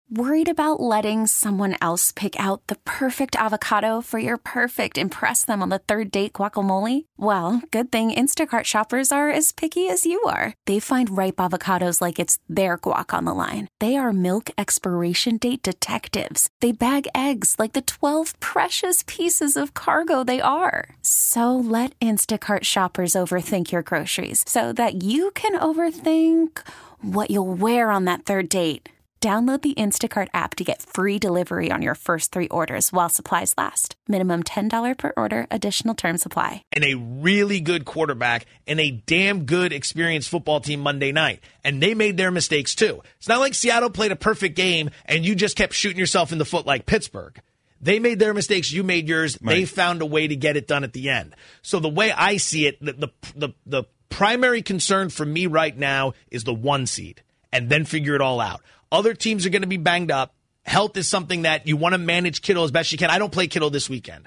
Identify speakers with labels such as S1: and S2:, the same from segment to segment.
S1: Worried about letting someone else pick out the perfect avocado for your perfect impress them on the third date guacamole? Well, good thing Instacart shoppers are as picky as you are. They find ripe avocados like it's their guac on the line. They are milk expiration date detectives. They bag eggs like the 12 precious pieces of cargo they are. So let Instacart shoppers overthink your groceries so that you can overthink what you'll wear on that third date. Download the Instacart app to get free delivery on your first 3 orders while supplies last. Minimum $10 per order. Additional terms apply.
S2: And a really good quarterback and a damn good experienced football team Monday night. And they made their mistakes too. It's not like Seattle played a perfect game and you just kept shooting yourself in the foot like Pittsburgh. They made their mistakes. You made yours. Right. They found a way to get it done at the end. So the way I see it, the primary concern for me right now is the 1 seed and then figure it all out. Other teams are going to be banged up. Health is something that you want to manage Kittle as best you can. I don't play Kittle this weekend.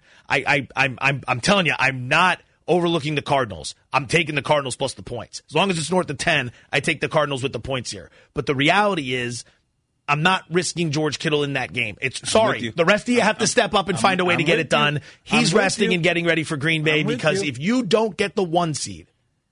S2: I'm telling you, I'm not overlooking the Cardinals. I'm taking the Cardinals plus the points. As long as it's north of 10, I take the Cardinals with the points here. But the reality is, I'm not risking George Kittle in that game. The rest of you have to step up and find a way to get it done. He's resting and getting ready for Green Bay because if you don't get the 1 seed,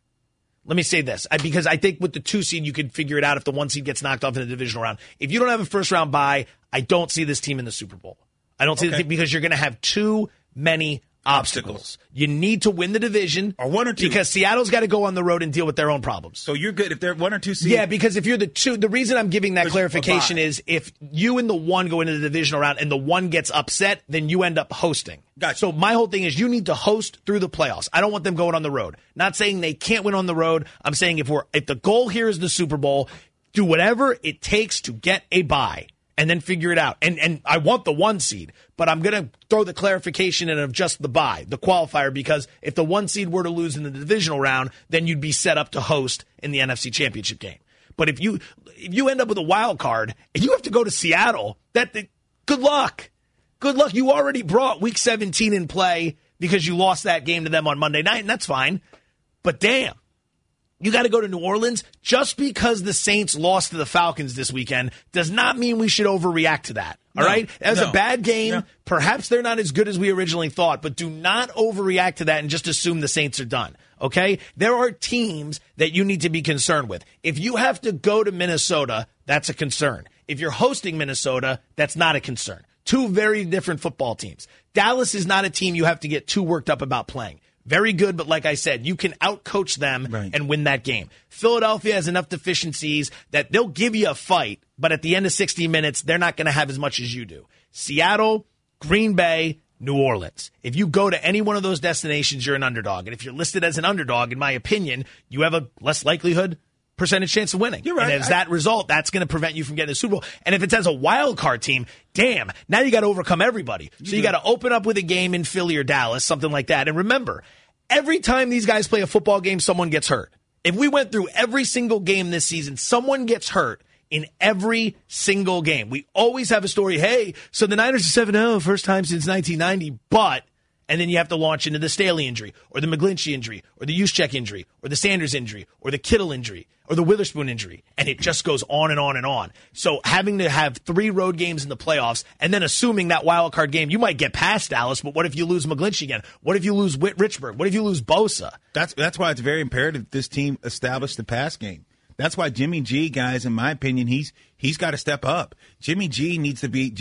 S2: let me say this, because I think with the 2 seed, you can figure it out if the 1 seed gets knocked off in the divisional round. If you don't have a first-round bye, I don't see this team in the Super Bowl. I don't see the team because you're going to have too many obstacles. You need to win the division.
S3: Or 1 or 2.
S2: Because Seattle's got to go on the road and deal with their own problems.
S3: So you're good if they're 1 or 2 seed?
S2: Yeah, because if you're the 2, the reason I'm giving that clarification is if you and the 1 go into the divisional round and the 1 gets upset, then you end up hosting.
S3: Gotcha.
S2: So my whole thing is you need to host through the playoffs. I don't want them going on the road. Not saying they can't win on the road. I'm saying if the goal here is the Super Bowl, do whatever it takes to get a bye. And then figure it out. And I want the 1 seed, but I'm going to throw the clarification in of just the bye, the qualifier, because if the 1 seed were to lose in the divisional round, then you'd be set up to host in the NFC Championship game. But if you end up with a wild card and you have to go to Seattle, good luck. Good luck. You already brought Week 17 in play because you lost that game to them on Monday night, and that's fine. But damn. You got to go to New Orleans. Just because the Saints lost to the Falcons this weekend does not mean we should overreact to that. All right? That was a bad game. Yeah. Perhaps they're not as good as we originally thought, but do not overreact to that and just assume the Saints are done. Okay? There are teams that you need to be concerned with. If you have to go to Minnesota, that's a concern. If you're hosting Minnesota, that's not a concern. 2 very different football teams. Dallas is not a team you have to get too worked up about playing. Very good, but like I said, you can outcoach them and win that game. Philadelphia has enough deficiencies that they'll give you a fight, but at the end of 60 minutes, they're not going to have as much as you do. Seattle, Green Bay, New Orleans. If you go to any one of those destinations, you're an underdog. And if you're listed as an underdog, in my opinion, you have a less percentage chance of winning.
S3: You're right.
S2: And as that result, that's going to prevent you from getting a Super Bowl. And if it's as a wild card team, damn, now you got to overcome everybody. So you got to open up with a game in Philly or Dallas, something like that. And remember, every time these guys play a football game, someone gets hurt. If we went through every single game this season, someone gets hurt in every single game. We always have a story. Hey, so the Niners are 7-0, first time since 1990, but... And then you have to launch into the Staley injury, or the McGlinchey injury, or the Juszczyk injury, or the Sanders injury, or the Kittle injury, or the Witherspoon injury. And it just goes on and on and on. So having to have 3 road games in the playoffs, and then assuming that wild card game, you might get past Dallas, but what if you lose McGlinchey again? What if you lose Richburg? What if you lose Bosa?
S3: That's why it's very imperative this team establish the pass game. That's why Jimmy G, guys, in my opinion, he's got to step up. Jimmy G needs to be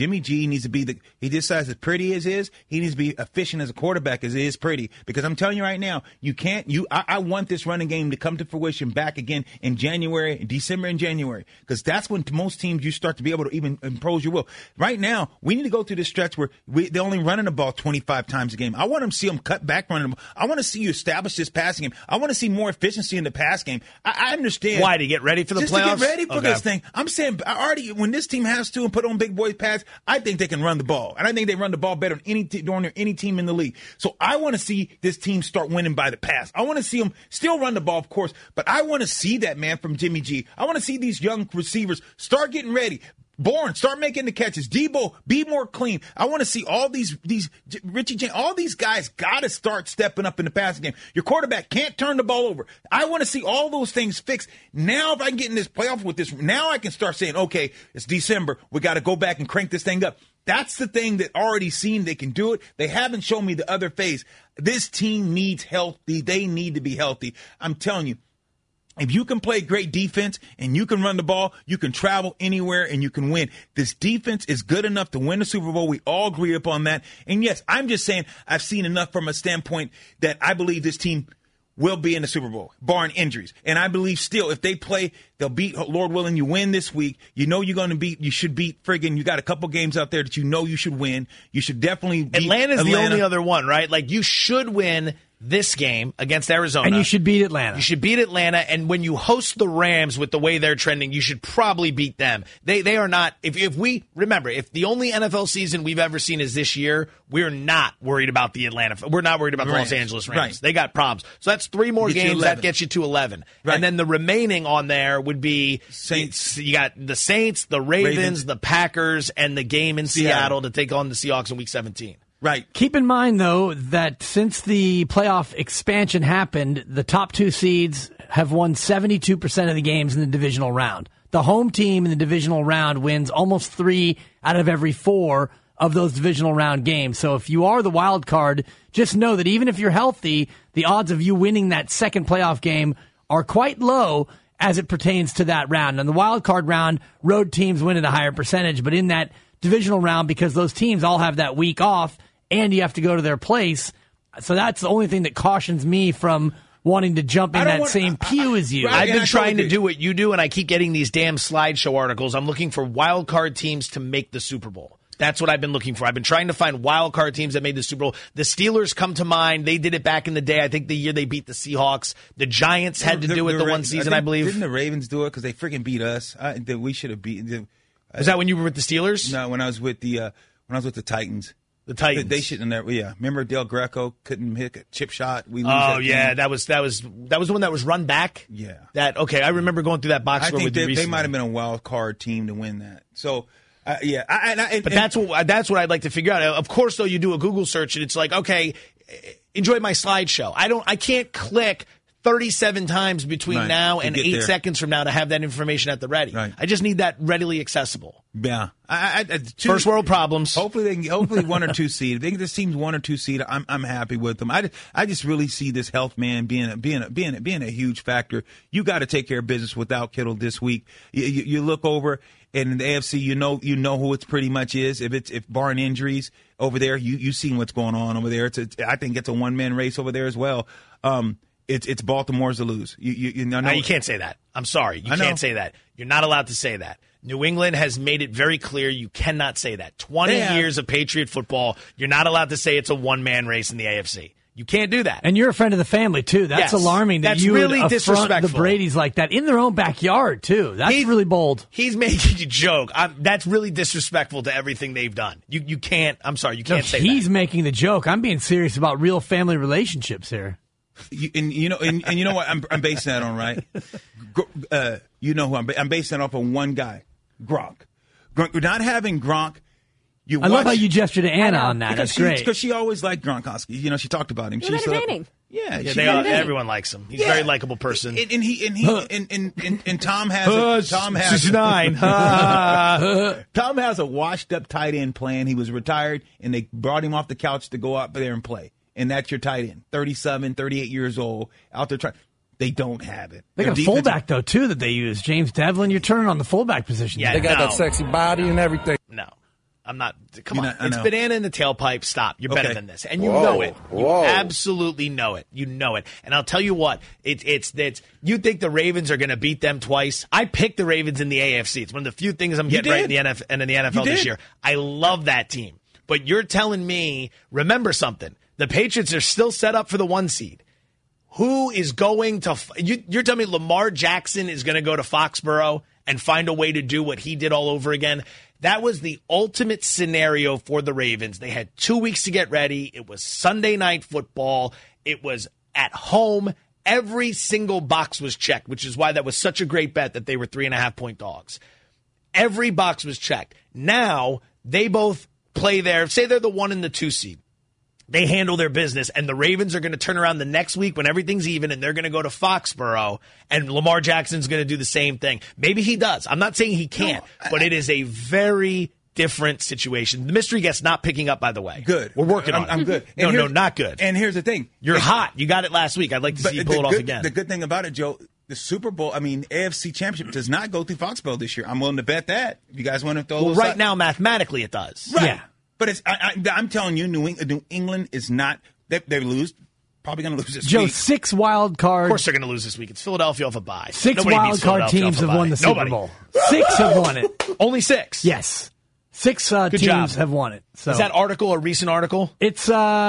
S3: he decides as pretty as is, he needs to be efficient as a quarterback as is pretty. Because I'm telling you right now, I want this running game to come to fruition back again in December and January. Because that's when most teams you start to be able to even impose your will. Right now, we need to go through this stretch where they're only running the ball 25 times a game. I want to see them cut back running the ball. I want to see you establish this passing game. I want to see more efficiency in the pass game. I understand.
S2: Why? To get ready for the playoffs?
S3: Just to get ready for this thing. I'm saying already when this team has to and put on big boy pads, I think they can run the ball. And I think they run the ball better than any team in the league. So I want to see this team start winning by the pass. I want to see them still run the ball, of course, but I want to see that, man, from Jimmy G. I want to see these young receivers start getting ready. Bourne, start making the catches. Debo, be more clean. I want to see all these Richie James, all these guys got to start stepping up in the passing game. Your quarterback can't turn the ball over. I want to see all those things fixed. Now, if I can get in this playoff with this, now I can start saying, okay, it's December. We got to go back and crank this thing up. That's the thing that already seen they can do it. They haven't shown me the other phase. This team needs healthy. They need to be healthy. I'm telling you. If you can play great defense and you can run the ball, you can travel anywhere and you can win. This defense is good enough to win the Super Bowl. We all agree upon that. And yes, I'm just saying I've seen enough from a standpoint that I believe this team will be in the Super Bowl, barring injuries. And I believe still if they play, they'll beat, Lord willing, you win this week. You know you're going to beat, you should beat friggin', you got a couple games out there that you know you should win. You should definitely beat
S2: Atlanta's the only other one, right? Like you should win this game against Arizona.
S4: And you should beat Atlanta.
S2: You should beat Atlanta, and when you host the Rams with the way they're trending, you should probably beat them. They are not, if we, remember, if the only NFL season we've ever seen is this year, we're not worried about the we're not worried about the Los Angeles Rams.
S3: Right.
S2: They got problems. So that's 3 more games, that gets you to 11.
S3: Right.
S2: And then the remaining on there would be
S3: Saints.
S2: You got the Saints, the Ravens, the Packers, and the game in Seattle to take on the Seahawks in Week 17.
S3: Right.
S4: Keep in mind, though, that since the playoff expansion happened, the top 2 seeds have won 72% of the games in the divisional round. The home team in the divisional round wins almost 3 out of every 4 of those divisional round games. So if you are the wild card, just know that even if you're healthy, the odds of you winning that second playoff game are quite low as it pertains to that round. And the wild card round, road teams win at a higher percentage, but in that divisional round, because those teams all have that week off, and you have to go to their place. So that's the only thing that cautions me from wanting to jump in that same pew as you.
S2: I've been trying to do what you do, and I keep getting these damn slideshow articles. I'm looking for wild card teams to make the Super Bowl. That's what I've been looking for. I've been trying to find wild card teams that made the Super Bowl. The Steelers come to mind. They did it back in the day. I think the year they beat the Seahawks. The Giants had to do it the one season, I believe.
S3: Didn't the Ravens do it because they freaking beat us? We should have beaten.
S2: Was that when you were with the Steelers?
S3: No, when I was with the Titans.
S2: The Titans.
S3: They shouldn't have. Yeah, remember Del Greco couldn't hit a chip shot. We lose
S2: that was the one that was run back.
S3: Yeah.
S2: I remember going through that box score with you recently.
S3: They might have been a wild card team to win that. So. Yeah,
S2: but that's what I'd like to figure out. Of course, though, you do a Google search and it's like, okay, enjoy my slideshow. I can't click 37 times between now and 8 seconds from now to have that information at the ready. Right. I just need that readily accessible.
S3: Yeah,
S2: first world problems.
S3: Hopefully, hopefully 1 or 2 seed. I think this team's 1 or 2 seed. I'm happy with them. I just really see this health man being a huge factor. You got to take care of business without Kittle this week. You look over. And in the AFC, you know who it pretty much is. If barring injuries over there, you've seen what's going on over there. I think it's a 1-man race over there as well. It's Baltimore's to lose.
S2: No, you can't say that. I'm sorry, you can't say that. You're not allowed to say that. New England has made it very clear you cannot say that. 20 years of Patriot football, you're not allowed to say it's a 1-man race in the AFC. You can't do that.
S4: And you're a friend of the family, too. That's alarming that you really would affront the Bradys like that in their own backyard, too. That's really bold.
S2: He's making a joke. That's really disrespectful to everything they've done. You can't. I'm sorry. You can't say that.
S4: He's making the joke. I'm being serious about real family relationships here.
S3: You know what I'm basing that on, right? You know who I'm basing that off of one guy, Gronk. Not having Gronk.
S4: I love how you gestured to Anna on that. That's great.
S3: Because she always liked Gronkowski. You know, she talked about him.
S5: He's entertaining.
S2: Everyone likes him. He's a very likable person.
S3: And Tom has Tom has
S2: 9.
S3: Tom has a washed up tight end plan. He was retired, and they brought him off the couch to go out there and play. And that's your tight end, 37, 38 years old, out there trying. They don't have it.
S4: They got a fullback, though, too, that they use. James Devlin, you're turning on the fullback position.
S6: Yeah, they got that sexy body and everything.
S2: No. I'm not. Come on. It's banana in the tailpipe. Stop. You're better than this. And you know it. You absolutely know it. You know it. And I'll tell you what. It's you think the Ravens are going to beat them twice? I picked the Ravens in the AFC. It's one of the few things I'm getting right in the NFL this year. I love that team. But you're telling me, remember something. The Patriots are still set up for the 1 seed. Who is going to you're telling me Lamar Jackson is going to go to Foxborough and find a way to do what he did all over again? That was the ultimate scenario for the Ravens. They had 2 weeks to get ready. It was Sunday Night Football. It was at home. Every single box was checked, which is why that was such a great bet that they were 3.5-point dogs. Every box was checked. Now they both play there. Say they're the 1 and the 2 seed. They handle their business, and the Ravens are going to turn around the next week when everything's even, and they're going to go to Foxborough, and Lamar Jackson's going to do the same thing. Maybe he does. I'm not saying he can't, but it is a very different situation. The mystery guest not picking up, by the way.
S3: Good.
S2: We're working on it.
S3: I'm good.
S2: No, not good.
S3: And here's the thing.
S2: You're hot. You got it last week. I'd like to see you pull it off again.
S3: The good thing about it, Joe, the Super Bowl, AFC Championship does not go through Foxborough this year. I'm willing to bet that. If you guys want to throw
S2: Well, right now, mathematically, it does.
S3: Right.
S4: Yeah.
S3: But I'm telling you, New England is not. They lose. Probably going to lose this
S4: Joe,
S3: week.
S4: 6 wild cards.
S2: Of course they're going to lose this week. It's Philadelphia off a bye.
S4: 6
S2: Nobody
S4: wild
S2: beats
S4: card
S2: Philadelphia
S4: teams
S2: off a
S4: have won
S2: bye.
S4: the Super
S2: Nobody.
S4: Bowl. 6 have won it.
S2: Only 6?
S4: Yes. 6
S2: Good
S4: teams
S2: job.
S4: have won it. So
S2: Is that article a recent article?
S4: it's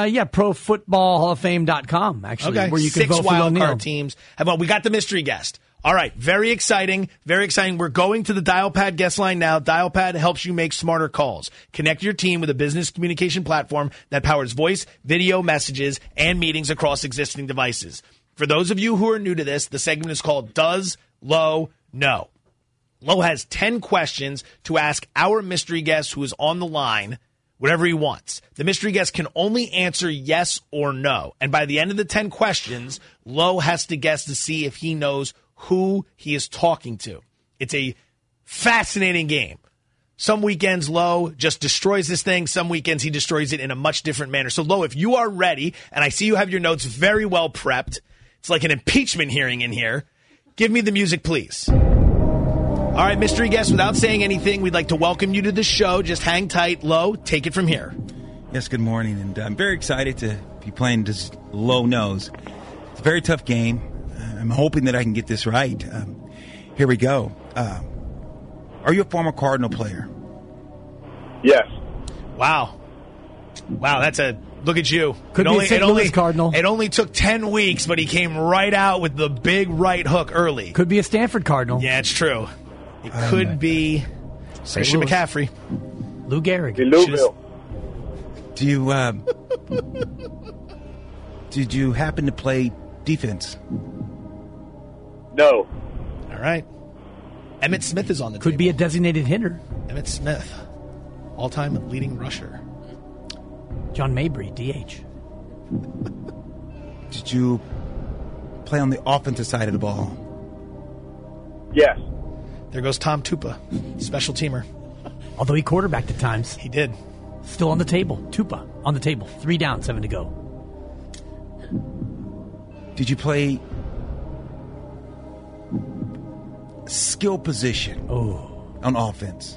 S4: profootballhalloffame.com, actually,
S2: Okay.
S4: where you can
S2: 6
S4: vote for
S2: wild
S4: O'Neal.
S2: card teams have won. We got the mystery guest. All right. Very exciting. Very exciting. We're going to the DialPad guest line now. DialPad helps you make smarter calls. Connect your team with a business communication platform that powers voice, video, messages, and meetings across existing devices. For those of you who are new to this, the segment is called Does Lo Know? Lo has 10 questions to ask our mystery guest who is on the line, whatever he wants. The mystery guest can only answer yes or no. And by the end of the 10 questions, Lo has to guess to see if he knows who he is talking to. It's a fascinating game. Some weekends, Lo just destroys this thing. Some weekends, he destroys it in a much different manner. So, Lo, if you are ready, and I see you have your notes very well prepped, it's like an impeachment hearing in here. Give me the music, please. All right, mystery guest, without saying anything, we'd like to welcome you to the show. Just hang tight. Lo, take it from here.
S3: Yes, good morning. And I'm very excited to be playing this Low Nose. It's a very tough game. I'm hoping that I can get this right. Here we go. Are you a former Cardinal player?
S5: Yes.
S2: Wow, that's a look at you.
S4: Could be a St. Louis Cardinal.
S2: It only took 10 weeks, but he came right out with the big right hook early.
S4: Could be a Stanford Cardinal.
S2: Yeah, it's true. It could be Christian
S4: Louis.
S2: McCaffrey.
S4: Lou Gehrig.
S5: Louisville.
S3: Do you did you happen to play defense?
S5: No.
S2: All right. Emmett Smith is on the
S4: Could
S2: table.
S4: be a designated hitter.
S2: Emmett Smith, all-time leading rusher.
S4: John Mabry, DH.
S3: Did you play on the offensive side of the ball?
S5: Yes.
S2: There goes Tom Tupa, special teamer.
S4: Although he quarterbacked at times.
S2: He did.
S4: Still on the table. Tupa on the table. 3 down, 7 to go.
S3: Did you play skill position on offense?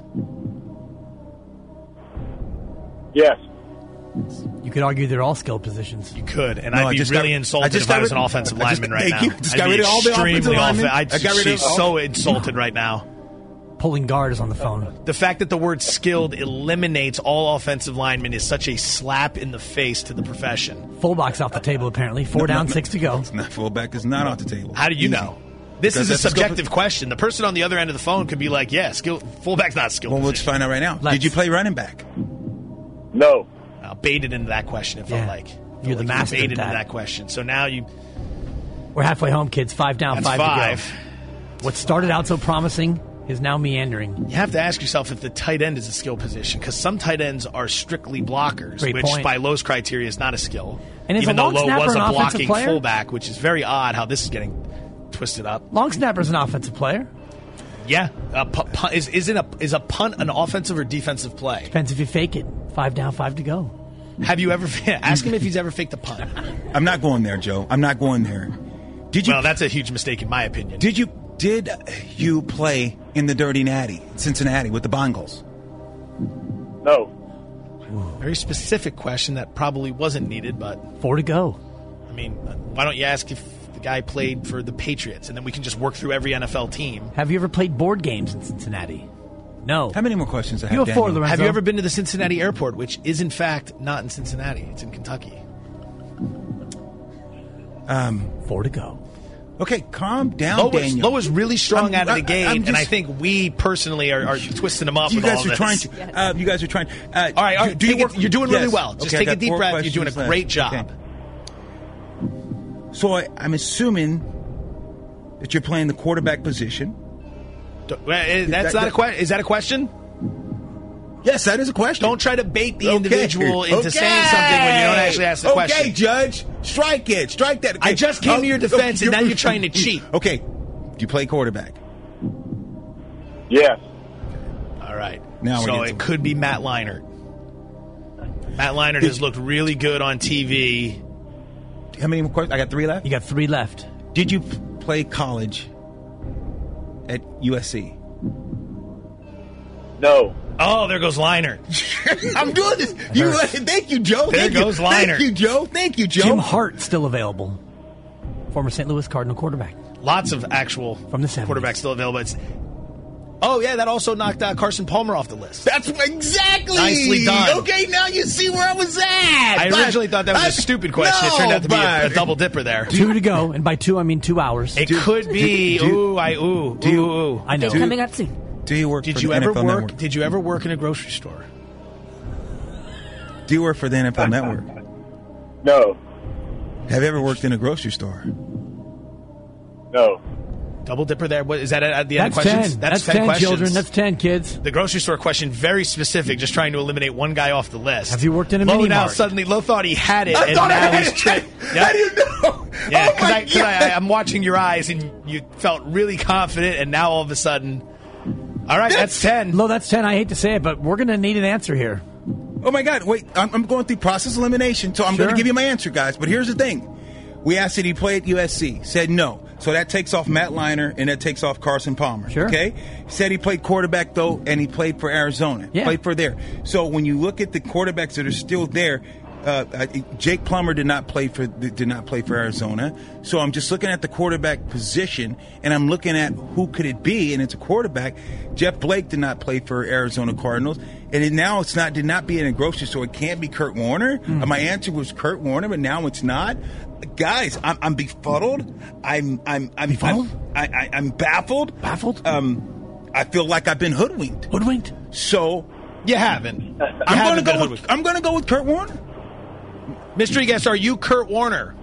S5: Yes.
S4: You could argue they're all skill positions.
S2: You could, and
S3: No,
S2: I'd be really insulted if I was an offensive lineman right now.
S3: Just got rid of all the offensive linemen.
S2: I'd
S3: I got rid
S2: be
S3: of
S2: so insulted right now.
S4: Pulling guard is on the phone.
S2: The fact that the word skilled eliminates all offensive linemen is such a slap in the face to the profession.
S4: Fullback's off the table, apparently. 4 down, 6 to go.
S3: It's not fullback is not off the table.
S2: How do you
S3: Easy.
S2: know? This
S3: Because
S2: is a
S3: that's a
S2: subjective question. The person on the other end of the phone could be like, yeah, fullback's not skilled.
S3: Well, let's find out right now.
S4: Let's.
S3: Did you play running back?
S5: No.
S2: I'll bait it into that question, it felt
S4: Yeah.
S2: like.
S4: You're the master
S2: baited
S4: at
S2: into
S4: that.
S2: that question. So now
S4: We're halfway home, kids. 5 down,
S2: that's
S4: 5
S2: 5.
S4: to go. What started out so promising is now meandering.
S2: You have to ask yourself if the tight end is a skill position, because some tight ends are strictly blockers,
S4: Great
S2: which
S4: point.
S2: by Lowe's criteria is not a skill.
S4: And is
S2: even
S4: a
S2: though
S4: long
S2: Lowe
S4: snapper
S2: was a
S4: an offensive
S2: blocking
S4: player?
S2: fullback, which is very odd how this is getting twisted up.
S4: Long snapper's an offensive player.
S2: Yeah, is a punt an offensive or defensive play?
S4: Depends if you fake it. 5 down, 5 to go.
S2: Have you ever ask him if he's ever faked a punt?
S3: I'm not going there, Joe. I'm not going there. Did you?
S2: Well, that's a huge mistake in my opinion.
S3: Did you play in the Dirty Natty, Cincinnati, with the Bengals?
S5: No.
S2: Very specific question that probably wasn't needed, but
S4: 4 to go.
S2: I mean, why don't you ask if the guy played for the Patriots, and then we can just work through every NFL team.
S4: Have you ever played board games in Cincinnati? No.
S3: How many more questions I have?
S4: You have 4,
S3: Daniel?
S4: Lorenzo.
S2: Have you ever been to the Cincinnati airport, which is in fact not in Cincinnati? It's in Kentucky.
S4: 4 to go.
S3: Okay, calm down, Daniel.
S2: Lowe is really strong out of the gate,
S3: I'm
S2: and
S3: just-
S2: I think we personally are twisting him up
S3: You
S2: with all
S3: guys are
S2: this.
S3: trying to. You guys are trying.
S2: All right, you're doing really
S3: Yes.
S2: well. Just
S3: Okay, I
S2: take a
S3: got
S2: deep
S3: 4
S2: breath. You're doing a
S3: questions
S2: great
S3: left.
S2: job.
S3: Okay. So I'm assuming that you're playing the quarterback position.
S2: That's not a question. Is that a question?
S3: Yes, that is a question.
S2: Don't try to bait the individual into saying something when you don't actually ask the question.
S3: Okay, Judge. Strike it. Strike that. Okay.
S2: I just came to your defense, and now you're trying to cheat.
S3: Okay. Do you play quarterback?
S5: Yes.
S2: All right.
S3: Now
S2: so it could be Matt Leinart. Matt Leinart has looked really good on TV.
S3: How many more questions? I got 3 left?
S4: You got 3 left.
S3: Did you play college at USC?
S5: No.
S2: Oh, there goes Leinart.
S3: I'm doing this. Thank you, Joe.
S2: There goes Leinart.
S3: Thank you, Joe.
S4: Jim Hart still available. Former St. Louis Cardinal quarterback.
S2: Lots of actual
S4: from the 70s.
S2: Quarterbacks still available. Oh, yeah, that also knocked Carson Palmer off the list.
S3: That's exactly.
S2: Nicely done.
S3: Okay, now you see where I was at.
S2: I originally thought that was a stupid question. It turned out to be a double dipper there.
S4: 2 to go, and by 2 I mean 2 hours.
S2: It could be. I know.
S7: Coming up soon.
S3: Do you work?
S2: Did
S3: for
S2: you
S3: the
S2: ever
S3: NFL
S2: work?
S3: Network?
S2: Did you ever work in a grocery store?
S3: Do you work for the NFL Network?
S5: No.
S3: Have you ever worked in a grocery store?
S5: No.
S2: Double dipper there. What is that at the end of
S4: That's
S2: questions?
S4: 10. That's 10
S2: questions.
S4: children. That's 10 kids.
S2: The grocery store question, very specific, just trying to eliminate one guy off the list.
S4: Have you worked in a
S2: Lo
S4: mini
S2: now
S4: mart?
S2: suddenly Lo thought he had it,
S3: I
S2: and
S3: thought I
S2: now
S3: had
S2: he's
S3: it.
S2: tricked.
S3: How do you know?
S2: Yeah,
S3: Oh my
S2: because
S3: God.
S2: I'm watching your eyes, and you felt really confident, and now all of a sudden, all right, that's 10.
S4: Lo, that's 10. I hate to say it, but we're going to need an answer here.
S3: Oh my God! Wait, I'm going through process elimination, so I'm going to give you my answer, guys. But here's the thing: we asked did he play at USC? Said no. So that takes off Matt Leinart and that takes off Carson Palmer.
S4: Sure.
S3: Okay. Said he played quarterback though, and he played for Arizona.
S4: Yeah.
S3: Played for there. So when you look at the quarterbacks that are still there. Jake Plummer did not play for Arizona, so I'm just looking at the quarterback position, and I'm looking at who could it be, and it's a quarterback. Jeff Blake did not play for Arizona Cardinals, and now did not be in a grocery store. It can't be Kurt Warner. My answer was Kurt Warner, but now it's not. Guys, I'm befuddled. I'm
S4: Befuddled?
S3: I'm baffled.
S4: Baffled?
S3: I feel like I've been hoodwinked.
S4: Hoodwinked?
S3: So
S2: You haven't.
S3: I'm going to go with Kurt Warner.
S2: Mystery guest, are you Kurt Warner?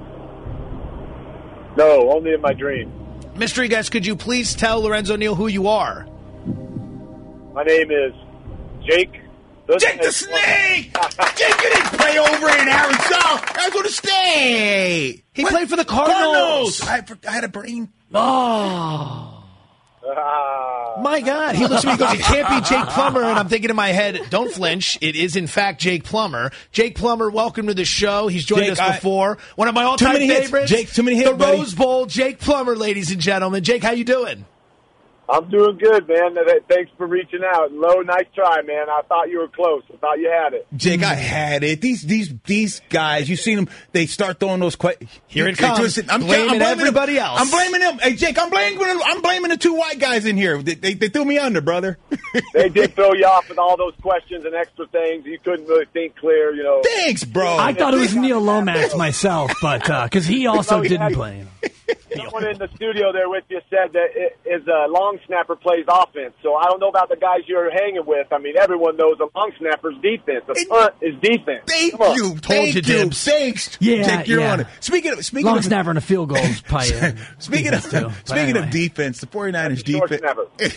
S5: No, only in my dream.
S2: Mystery guest, could you please tell Lorenzo Neal who you are?
S5: My name is Jake
S3: the Snake! Jake didn't play over in Arizona State!
S2: He played for the Cardinals.
S3: I had a brain.
S4: Oh.
S2: My God. He looks at me and goes, it can't be Jake Plummer. And I'm thinking in my head, don't flinch. It is, in fact, Jake Plummer. Jake Plummer, welcome to the show. He's joined
S3: Jake,
S2: us before. One of my all-time favorites.
S3: Jake, too many hits,
S2: The
S3: buddy.
S2: Rose Bowl, Jake Plummer, ladies and gentlemen. Jake, how you doing?
S5: I'm doing good, man. Thanks for reaching out. Lo, nice try, man. I thought you were close. I thought you had it.
S3: Jake, I had it. These guys, you seen them? They start throwing those questions.
S2: Here it comes.
S3: I'm
S2: blaming everybody else.
S3: I'm blaming them. Hey, Jake, I'm blaming the 2 white guys in here. They threw me under, brother.
S5: They did throw you off with all those questions and extra things. You couldn't really think clear, you know.
S3: Thanks, bro.
S4: I thought it was Neil Lomax myself, but because he also didn't play.
S5: Someone in the studio there with you said that is a long snapper plays offense. So I don't know about the guys you're hanging with. I mean, everyone knows a long snapper's defense. A punt is defense.
S3: Thank
S5: Come on.
S3: you. Thank you.
S2: Dibs.
S3: Thanks.
S4: Yeah,
S3: Jake, you're
S4: yeah.
S3: on it. Speaking
S4: Long
S3: of
S4: snapper and a field goal is probably
S3: Speaking
S4: defense, too.
S3: of
S4: But anyway.
S3: defense, the 49ers
S5: Short
S3: defense.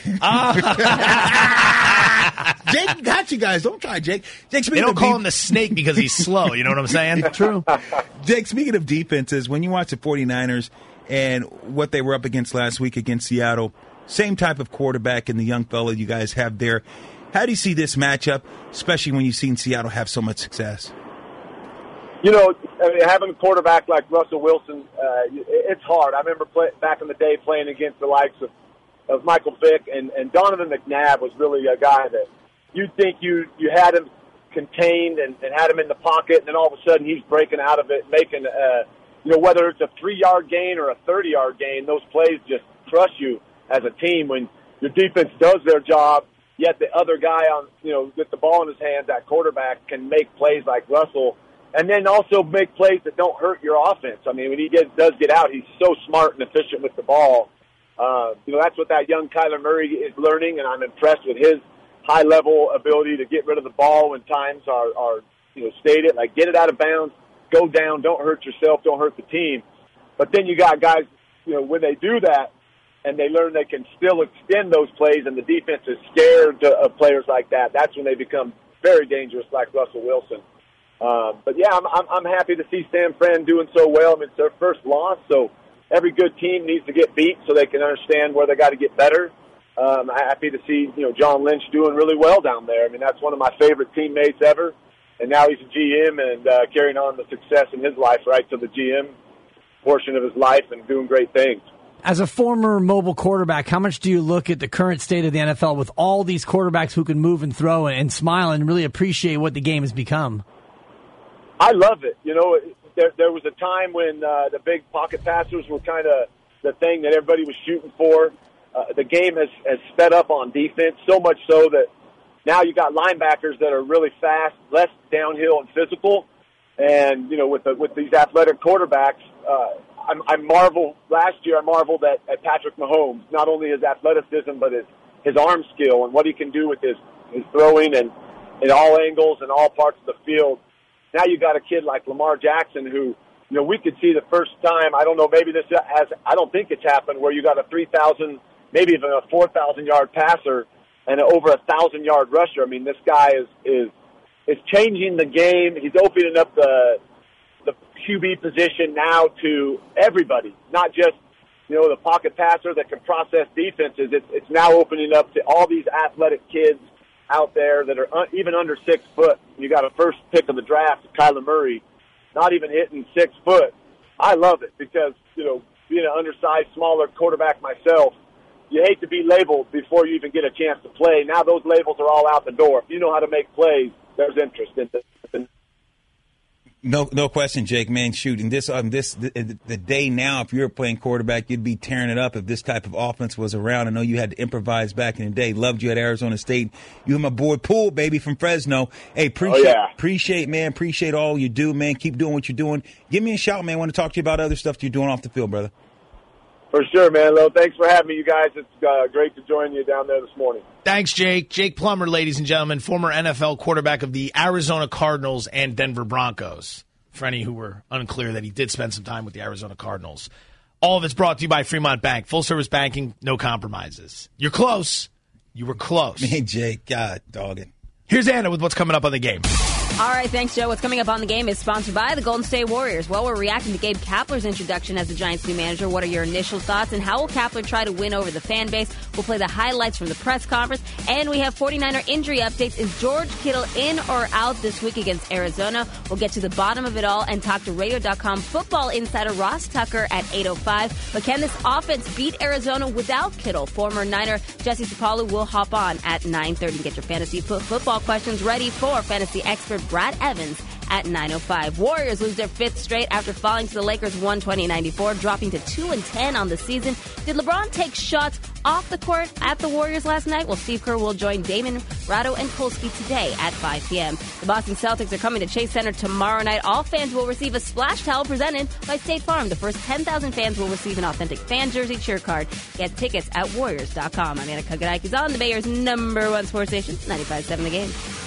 S5: snapper.
S3: Jake got you guys. Don't try, Jake. Jake,
S2: They
S3: speaking
S2: don't
S3: of
S2: call him the snake because he's slow. You know what I'm saying?
S4: True.
S3: Jake, speaking of defenses, when you watch the 49ers and what they were up against last week against Seattle, same type of quarterback and the young fella you guys have there. How do you see this matchup, especially when you've seen Seattle have so much success?
S5: You know, I mean, having a quarterback like Russell Wilson, it's hard. I remember back in the day playing against the likes of Michael Vick and Donovan McNabb was really a guy that you'd think you had him contained and had him in the pocket, and then all of a sudden he's breaking out of it, making, whether it's a 3-yard gain or a 30-yard gain, those plays just crush you as a team when your defense does their job, yet the other guy with the ball in his hands, that quarterback, can make plays like Russell, and then also make plays that don't hurt your offense. I mean, when he does get out, he's so smart and efficient with the ball. That's what that young Kyler Murray is learning, and I'm impressed with his high-level ability to get rid of the ball when times are stated, like get it out of bounds, go down, don't hurt yourself, don't hurt the team. But then you got guys, when they do that, and they learn they can still extend those plays, and the defense is scared of players like that, that's when they become very dangerous, like Russell Wilson. But yeah, I'm happy to see San Fran doing so well. I mean, it's their first loss, so every good team needs to get beat so they can understand where they got to get better. I'm happy to see, John Lynch doing really well down there. I mean, that's one of my favorite teammates ever. And now he's a GM and carrying on the success in his life right to the GM portion of his life and doing great things.
S4: As a former mobile quarterback, how much do you look at the current state of the NFL with all these quarterbacks who can move and throw and smile and really appreciate what the game has become?
S5: I love it. There was a time when the big pocket passers were kind of the thing that everybody was shooting for. The game has sped up on defense, so much so that now you got linebackers that are really fast, less downhill and physical. And, with these athletic quarterbacks, I marveled at Patrick Mahomes, not only his athleticism, but his arm skill and what he can do with his throwing and in all angles and all parts of the field. Now you got a kid like Lamar Jackson who, we could see the first time, I don't know, maybe I don't think it's happened, where you got a 3,000, maybe even a 4,000-yard passer and over a 1,000-yard rusher. I mean, this guy is changing the game. He's opening up the QB position now to everybody, not just, the pocket passer that can process defenses. It's now opening up to all these athletic kids out there that are even under 6 foot. You got a first pick of the draft, Kyler Murray, not even hitting 6 foot. I love it because, being an undersized, smaller quarterback myself, you hate to be labeled before you even get a chance to play. Now those labels are all out the door. If you know how to make plays, there's interest in this.
S3: No question, Jake. Man, shooting the day now, if you were playing quarterback, you'd be tearing it up if this type of offense was around. I know you had to improvise back in the day. Loved you at Arizona State. You and my boy Poole, baby, from Fresno. Hey, appreciate all you do, man. Keep doing what you're doing. Give me a shout, man. I want to talk to you about other stuff you're doing off the field, brother.
S5: For sure, man. Well, thanks for having me, you guys. It's great to join you down there this morning.
S2: Thanks, Jake. Jake Plummer, ladies and gentlemen, former NFL quarterback of the Arizona Cardinals and Denver Broncos. For any who were unclear that he did spend some time with the Arizona Cardinals. All of it's brought to you by Fremont Bank. Full-service banking, no compromises. You're close. You were close.
S3: Man, Jake, God, dog it.
S2: Here's Anna with what's coming up on the game.
S7: All right, thanks, Joe. What's coming up on the game is sponsored by the Golden State Warriors. Well, we're reacting to Gabe Kapler's introduction as the Giants' new manager. What are your initial thoughts, and how will Kapler try to win over the fan base? We'll play the highlights from the press conference, and we have 49er injury updates. Is George Kittle in or out this week against Arizona? We'll get to the bottom of it all and talk to Radio.com football insider Ross Tucker at 8:05. But can this offense beat Arizona without Kittle? Former Niner Jesse Sapolu will hop on at 9:30 and get your fantasy football questions ready for fantasy expert Brad Evans at 9:05. Warriors lose their 5th straight after falling to the Lakers 120-94, dropping to 2-10 on the season. Did LeBron take shots off the court at the Warriors last night? Well, Steve Kerr will join Damon, Rado, and Kolsky today at 5 p.m. The Boston Celtics are coming to Chase Center tomorrow night. All fans will receive a splash towel presented by State Farm. The first 10,000 fans will receive an authentic fan jersey cheer card. Get tickets at Warriors.com. I'm Anna Kagarakis on the Bayers' #1 sports station, 95.7 The Game.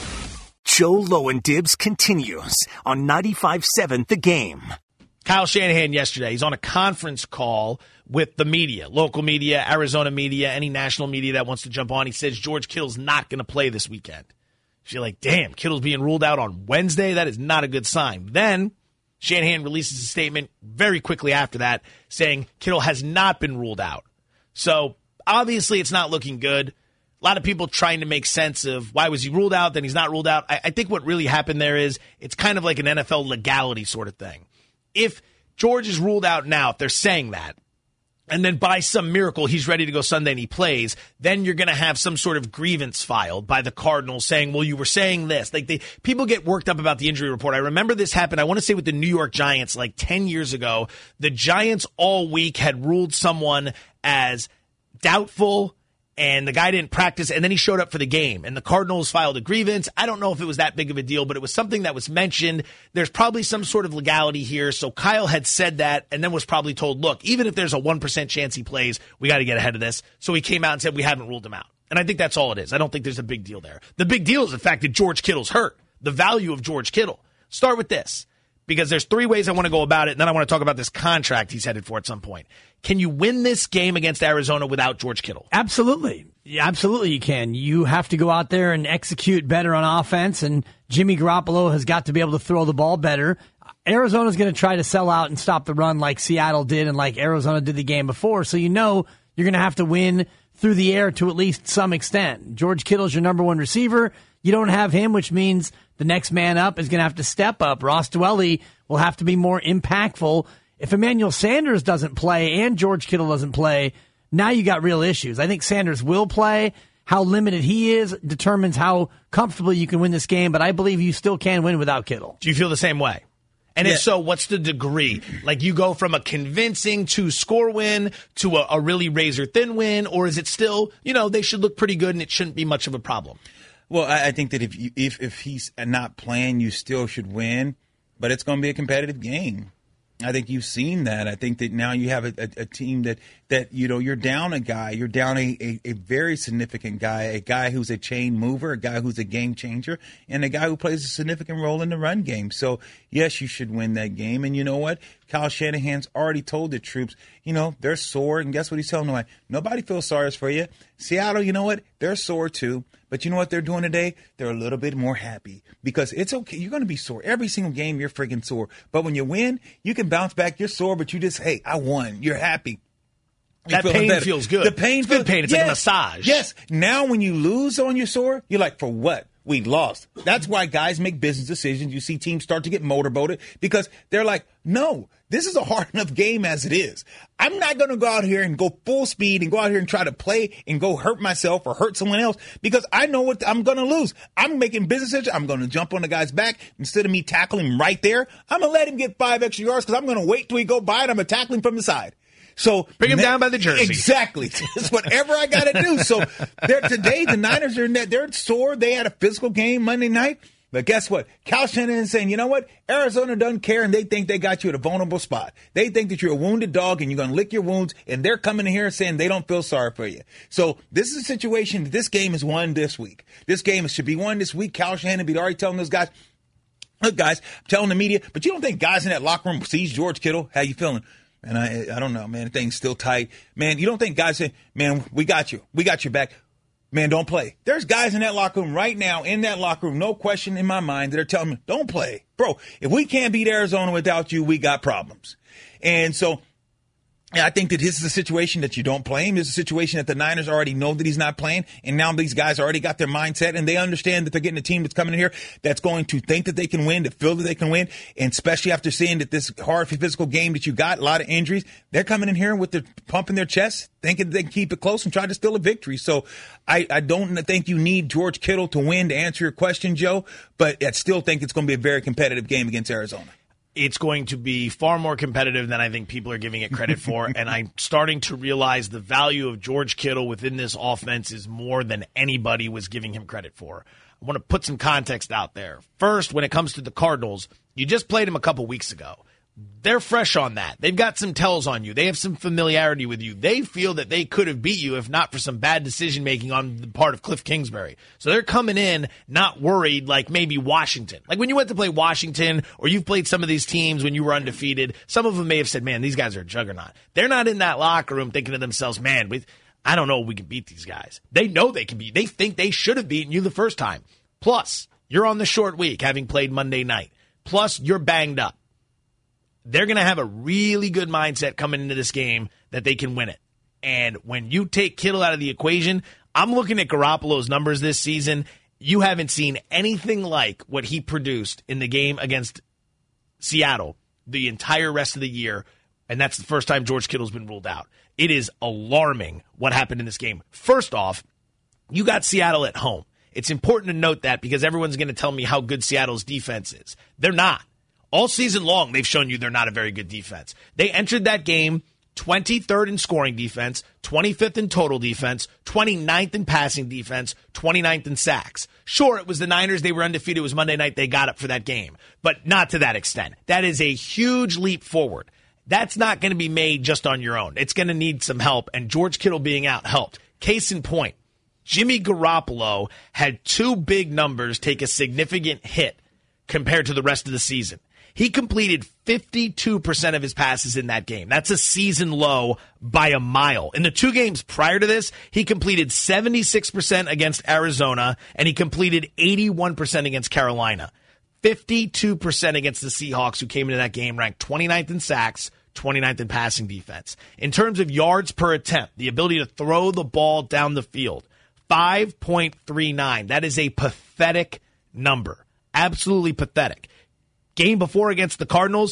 S8: Joe Lowen Dibs continues on 95.7 The Game.
S2: Kyle Shanahan yesterday, he's on a conference call with the media, local media, Arizona media, any national media that wants to jump on. He says George Kittle's not going to play this weekend. You're like, damn, Kittle's being ruled out on Wednesday? That is not a good sign. Then Shanahan releases a statement very quickly after that saying Kittle has not been ruled out. So obviously it's not looking good. A lot of people trying to make sense of why was he ruled out, then he's not ruled out. I think what really happened there is it's kind of like an NFL legality sort of thing. If George is ruled out now, if they're saying that, and then by some miracle he's ready to go Sunday and he plays, then you're going to have some sort of grievance filed by the Cardinals saying, well, you were saying this. Like people get worked up about the injury report. I remember this happened, I want to say with the New York Giants like 10 years ago. The Giants all week had ruled someone as doubtful, and the guy didn't practice, and then he showed up for the game, and the Cardinals filed a grievance. I don't know if it was that big of a deal, but it was something that was mentioned. There's probably some sort of legality here, so Kyle had said that and then was probably told, look, even if there's a 1% chance he plays, we got to get ahead of this. So he came out and said we haven't ruled him out. And I think that's all it is. I don't think there's a big deal there. The big deal is the fact that George Kittle's hurt, the value of George Kittle. Start with this. because there's three ways I want to go about it, and then I want to talk about this contract he's headed for at some point. Can you win this game against Arizona without George Kittle?
S4: Absolutely. Yeah, absolutely you can. You have to go out there and execute better on offense, and Jimmy Garoppolo has got to be able to throw the ball better. Arizona's going to try to sell out and stop the run like Seattle did and like Arizona did the game before, so you know you're going to have to win through the air to at least some extent. George Kittle's your number one receiver. You don't have him, which means the next man up is going to have to step up. Ross Dwelley will have to be more impactful. If Emmanuel Sanders doesn't play and George Kittle doesn't play, now you got real issues. I think Sanders will play. How limited he is determines how comfortably you can win this game, but I believe you still can win without Kittle.
S2: Do you feel the same way? And if so, what's the degree? Like, you go from a convincing two-score win to a really razor-thin win, or is it still, they should look pretty good and it shouldn't be much of a problem?
S3: Well, I think that if he's not playing, you still should win, but it's going to be a competitive game. I think you've seen that. I think that now you have a team that you're down a guy. You're down a very significant guy, a guy who's a chain mover, a guy who's a game changer, and a guy who plays a significant role in the run game. So, yes, you should win that game. And you know what? Kyle Shanahan's already told the troops, they're sore. And guess what he's telling them? Nobody feels sorry for you. Seattle, you know what? They're sore too. But you know what they're doing today? They're a little bit more happy because it's okay. You're going to be sore. Every single game, you're freaking sore. But when you win, you can bounce back. You're sore, but you just, hey, I won. You're happy.
S2: That pain better. Feels good.
S3: The pain
S2: feels good. Pain. It's like a massage.
S3: Yes. Now when you lose on your sore, you're like, for what? We lost. That's why guys make business decisions. You see teams start to get motorboated because they're like, no, this is a hard enough game as it is. I'm not going to go out here and go full speed and go out here and try to play and go hurt myself or hurt someone else because I know what I'm going to lose. I'm making business decisions. I'm going to jump on the guy's back instead of me tackling him right there. I'm going to let him get 5 extra yards because I'm going to wait till he go by and I'm going to tackle him from the side. So
S2: bring him down by the jersey.
S3: Exactly. It's whatever I got to do. So today, the Niners they're sore. They had a physical game Monday night. But guess what? Kyle Shanahan's saying, you know what? Arizona doesn't care, and they think they got you at a vulnerable spot. They think that you're a wounded dog, and you're going to lick your wounds, and they're coming in here saying they don't feel sorry for you. So this is a situation that this game is won this week. This game should be won this week. Kyle Shanahan be already telling those guys, look, guys, I'm telling the media, but you don't think guys in that locker room sees George Kittle? How you feeling? And I don't know, man. The thing's still tight. Man, you don't think guys say, man, we got you. We got your back. Man, don't play. There's guys in that locker room right now, in that locker room, no question in my mind, that are telling me, don't play. Bro, if we can't beat Arizona without you, we got problems. And so I think that this is a situation that you don't play him. This is a situation that the Niners already know that he's not playing, and now these guys already got their mindset, and they understand that they're getting a team that's coming in here that's going to think that they can win, to feel that they can win, and especially after seeing that this hard physical game that you got, a lot of injuries, they're coming in here with their pump in their chest, thinking they can keep it close and try to steal a victory. So I don't think you need George Kittle to win to answer your question, Joe, but I still think it's going to be a very competitive game against Arizona.
S2: It's going to be far more competitive than I think people are giving it credit for, and I'm starting to realize the value of George Kittle within this offense is more than anybody was giving him credit for. I want to put some context out there. First, when it comes to the Cardinals, you just played them a couple weeks ago. They're fresh on that. They've got some tells on you. They have some familiarity with you. They feel that they could have beat you if not for some bad decision-making on the part of Cliff Kingsbury. So they're coming in not worried like maybe Washington. Like when you went to play Washington or you've played some of these teams when you were undefeated, some of them may have said, man, these guys are a juggernaut. They're not in that locker room thinking to themselves, man, I don't know if we can beat these guys. They know they can beat. They think they should have beaten you the first time. Plus, you're on the short week having played Monday night. Plus, you're banged up. They're going to have a really good mindset coming into this game that they can win it. And when you take Kittle out of the equation, I'm looking at Garoppolo's numbers this season. You haven't seen anything like what he produced in the game against Seattle the entire rest of the year, and that's the first time George Kittle's been ruled out. It is alarming what happened in this game. First off, you got Seattle at home. It's important to note that because everyone's going to tell me how good Seattle's defense is. They're not. All season long, they've shown you they're not a very good defense. They entered that game 23rd in scoring defense, 25th in total defense, 29th in passing defense, 29th in sacks. Sure, it was the Niners. They were undefeated. It was Monday night. They got up for that game, but not to that extent. That is a huge leap forward. That's not going to be made just on your own. It's going to need some help, and George Kittle being out helped. Case in point, Jimmy Garoppolo had two big numbers take a significant hit compared to the rest of the season. He completed 52% of his passes in that game. That's a season low by a mile. In the 2 games prior to this, he completed 76% against Arizona, and he completed 81% against Carolina. 52% against the Seahawks, who came into that game ranked 29th in sacks, 29th in passing defense. In terms of yards per attempt, the ability to throw the ball down the field, 5.39. That is a pathetic number. Absolutely pathetic. Game before against the Cardinals,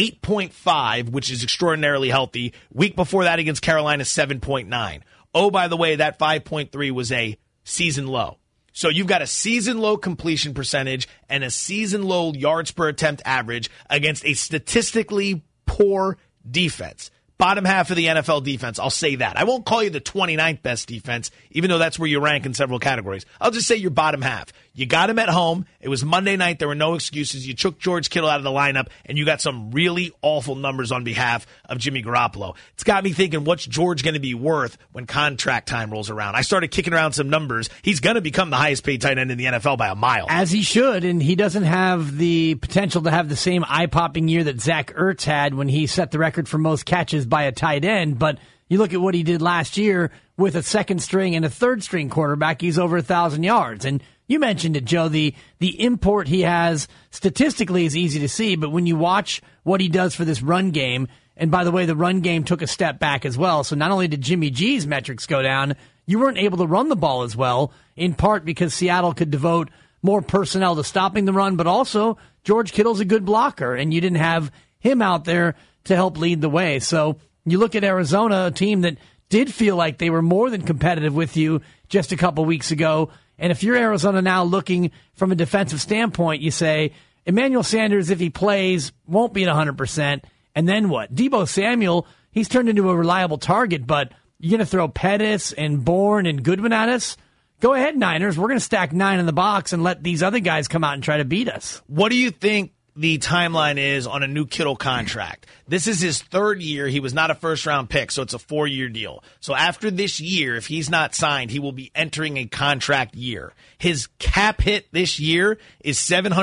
S2: 8.5, which is extraordinarily healthy. Week before that against Carolina, 7.9. Oh, by the way, that 5.3 was a season low. So you've got a season low completion percentage and a season low yards per attempt average against a statistically poor defense. Bottom half of the NFL defense, I'll say that. I won't call you the 29th best defense, even though that's where you rank in several categories. I'll just say you're bottom half. You got him at home. It was Monday night. There were no excuses. You took George Kittle out of the lineup, and you got some really awful numbers on behalf of Jimmy Garoppolo. It's got me thinking, what's George going to be worth when contract time rolls around? I started kicking around some numbers. He's going to become the highest paid tight end in the NFL by a mile.
S4: As he should, and he doesn't have the potential to have the same eye-popping year that Zach Ertz had when he set the record for most catches by a tight end, but you look at what he did last year with a second string and a third string quarterback, he's over 1,000 yards. And you mentioned it, Joe, the import he has statistically is easy to see, but when you watch what he does for this run game, and by the way, the run game took a step back as well. So not only did Jimmy G's metrics go down, you weren't able to run the ball as well, in part because Seattle could devote more personnel to stopping the run, but also George Kittle's a good blocker, and you didn't have him out there to help lead the way. So you look at Arizona, a team that did feel like they were more than competitive with you just a couple weeks ago. And if you're Arizona now looking from a defensive standpoint, you say, Emmanuel Sanders, if he plays, won't be at 100%. And then what? Deebo Samuel, he's turned into a reliable target, but you're going to throw Pettis and Bourne and Goodwin at us? Go ahead, Niners. We're going to stack 9 in the box and let these other guys come out and try to beat us.
S2: What do you think the timeline is on a new Kittle contract? This is his 3rd year. He was not a first-round pick, so it's a 4-year deal. So after this year, if he's not signed, he will be entering a contract year. His cap hit this year is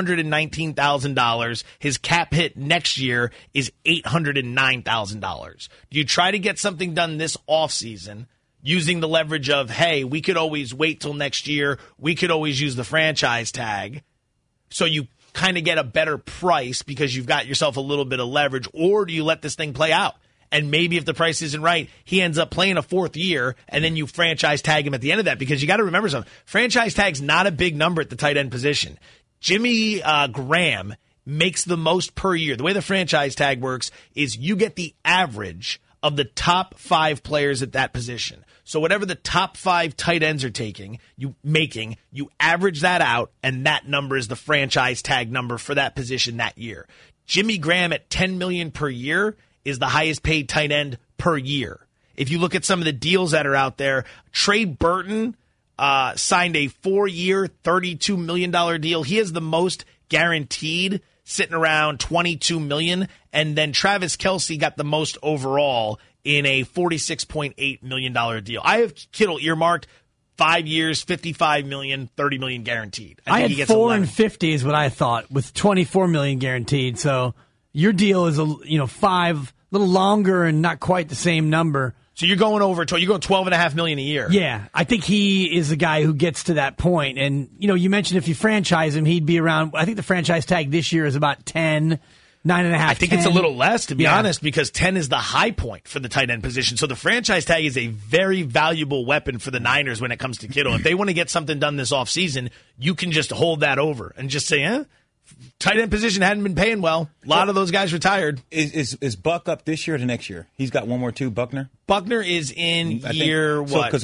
S2: $719,000. His cap hit next year is $809,000. Do you try to get something done this offseason using the leverage of, hey, we could always wait till next year, we could always use the franchise tag, so you kind of get a better price because you've got yourself a little bit of leverage, or do you let this thing play out? And maybe if the price isn't right, he ends up playing a 4th year, and then you franchise tag him at the end of that, because you got to remember something. Franchise tag's not a big number at the tight end position. Jimmy Graham makes the most per year. The way the franchise tag works is you get the average of the top 5 players at that position. So whatever the top 5 tight ends are you average that out, and that number is the franchise tag number for that position that year. Jimmy Graham at $10 million per year is the highest paid tight end per year. If you look at some of the deals that are out there, Trey Burton signed a 4-year, $32 million deal. He has the most guaranteed, sitting around $22 million, and then Travis Kelce got the most overall in a $46.8 million deal. I have Kittle earmarked 5 years, $55 million, $30 million guaranteed.
S4: I had 4 and 50 is what I thought, with $24 million guaranteed. So your deal is 5, a little longer and not quite the same number.
S2: So you're going $12.5 million a year.
S4: Yeah, I think he is the guy who gets to that point. And you mentioned if you franchise him, he'd be around. I think the franchise tag this year is about 10. 9.5.
S2: I think
S4: 10.
S2: It's a little less, to be honest, because 10 is the high point for the tight end position. So the franchise tag is a very valuable weapon for the Niners when it comes to Kittle. If they want to get something done this offseason, you can just hold that over and just say, tight end position hadn't been paying well. A lot of those guys retired.
S3: Is Buck up this year or the next year? He's got one more too, Buckner?
S2: Buckner is in year, what,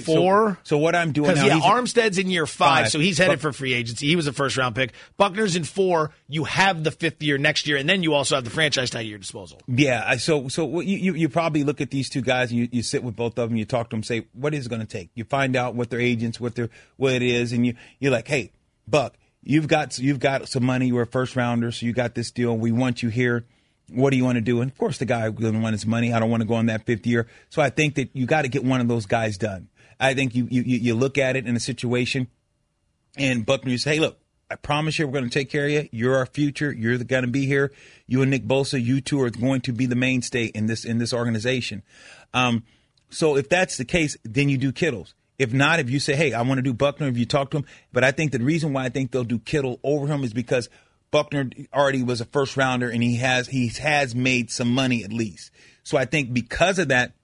S2: 4?
S3: So what I'm doing now...
S2: Because, Armstead's in year 5, so he's headed for free agency. He was a first-round pick. Buckner's in 4. You have the 5th year next year, and then you also have the franchise tag at your disposal.
S3: Yeah, so you probably look at these two guys, and you sit with both of them, you talk to them, say, what is it going to take? You find out what their agents, what it is, and you're like, hey, Buck, you've got some money. You're a first-rounder, so you got this deal. We want you here. What do you want to do? And, of course, the guy doesn't want his money. I don't want to go on that 5th year. So I think that you got to get one of those guys done. I think you look at it in a situation, and Buckner, you say, hey, look, I promise you we're going to take care of you. You're our future. You're going to be here. You and Nick Bosa, you two are going to be the mainstay in this organization. So if that's the case, then you do Kittle's. If not, if you say, hey, I want to do Buckner, if you talk to him. But I think the reason why I think they'll do Kittle over him is because Buckner already was a first rounder and he has made some money at least. So I think because of that,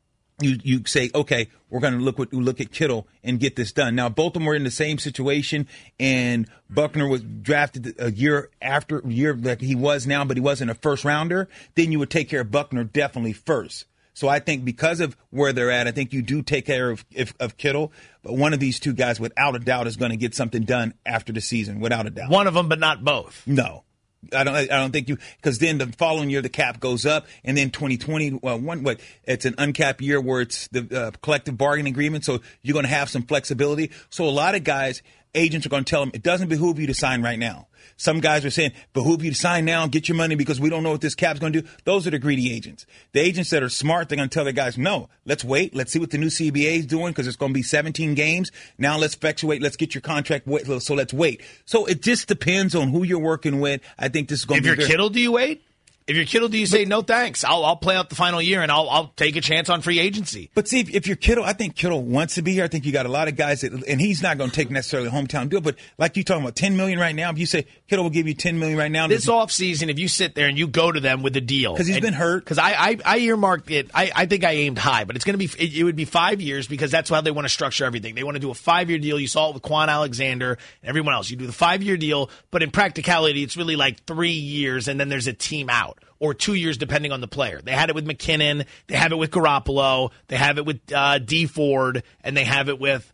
S3: you say, okay, we're going to look at Kittle and get this done. Now, both of them were in the same situation, and Buckner was drafted a year like he was now, but he wasn't a first rounder. Then you would take care of Buckner definitely first. So I think because of where they're at, I think you do take care of Kittle. But one of these two guys, without a doubt, is going to get something done after the season, without a doubt.
S2: One of them, but not both.
S3: No. I don't think because then the following year the cap goes up, and then 2020, it's an uncapped year where it's the collective bargaining agreement, so you're going to have some flexibility. So a lot of guys, agents are going to tell them it doesn't behoove you to sign right now. Some guys are saying, behoove you to sign now, get your money because we don't know what this cap's going to do. Those are the greedy agents. The agents that are smart, they're going to tell their guys, no, let's wait. Let's see what the new CBA is doing because it's going to be 17 games. Now let's effectuate. Let's get your contract. So let's wait. So it just depends on who you're working with. I think this is going to be
S2: If you're Kittle, do you wait? If you're Kittle, do you say, no thanks, I'll play out the final year and I'll take a chance on free agency?
S3: But see, if you're Kittle, I think Kittle wants to be here. I think you got a lot of guys and he's not going to take necessarily a hometown deal. But like you talking about $10 million right now, if you say Kittle will give you $10 million right now.
S2: This offseason, if you sit there and you go to them with a deal.
S3: Because he's been hurt.
S2: Because I earmarked it. I think I aimed high, but it's going to be, it would be 5 years because that's how they want to structure everything. They want to do a 5-year deal. You saw it with Quan Alexander and everyone else. You do the 5-year deal, but in practicality, it's really like 3 years and then there's a team out. Or 2 years, depending on the player. They had it with McKinnon. They have it with Garoppolo. They have it with D Ford. And they have it with,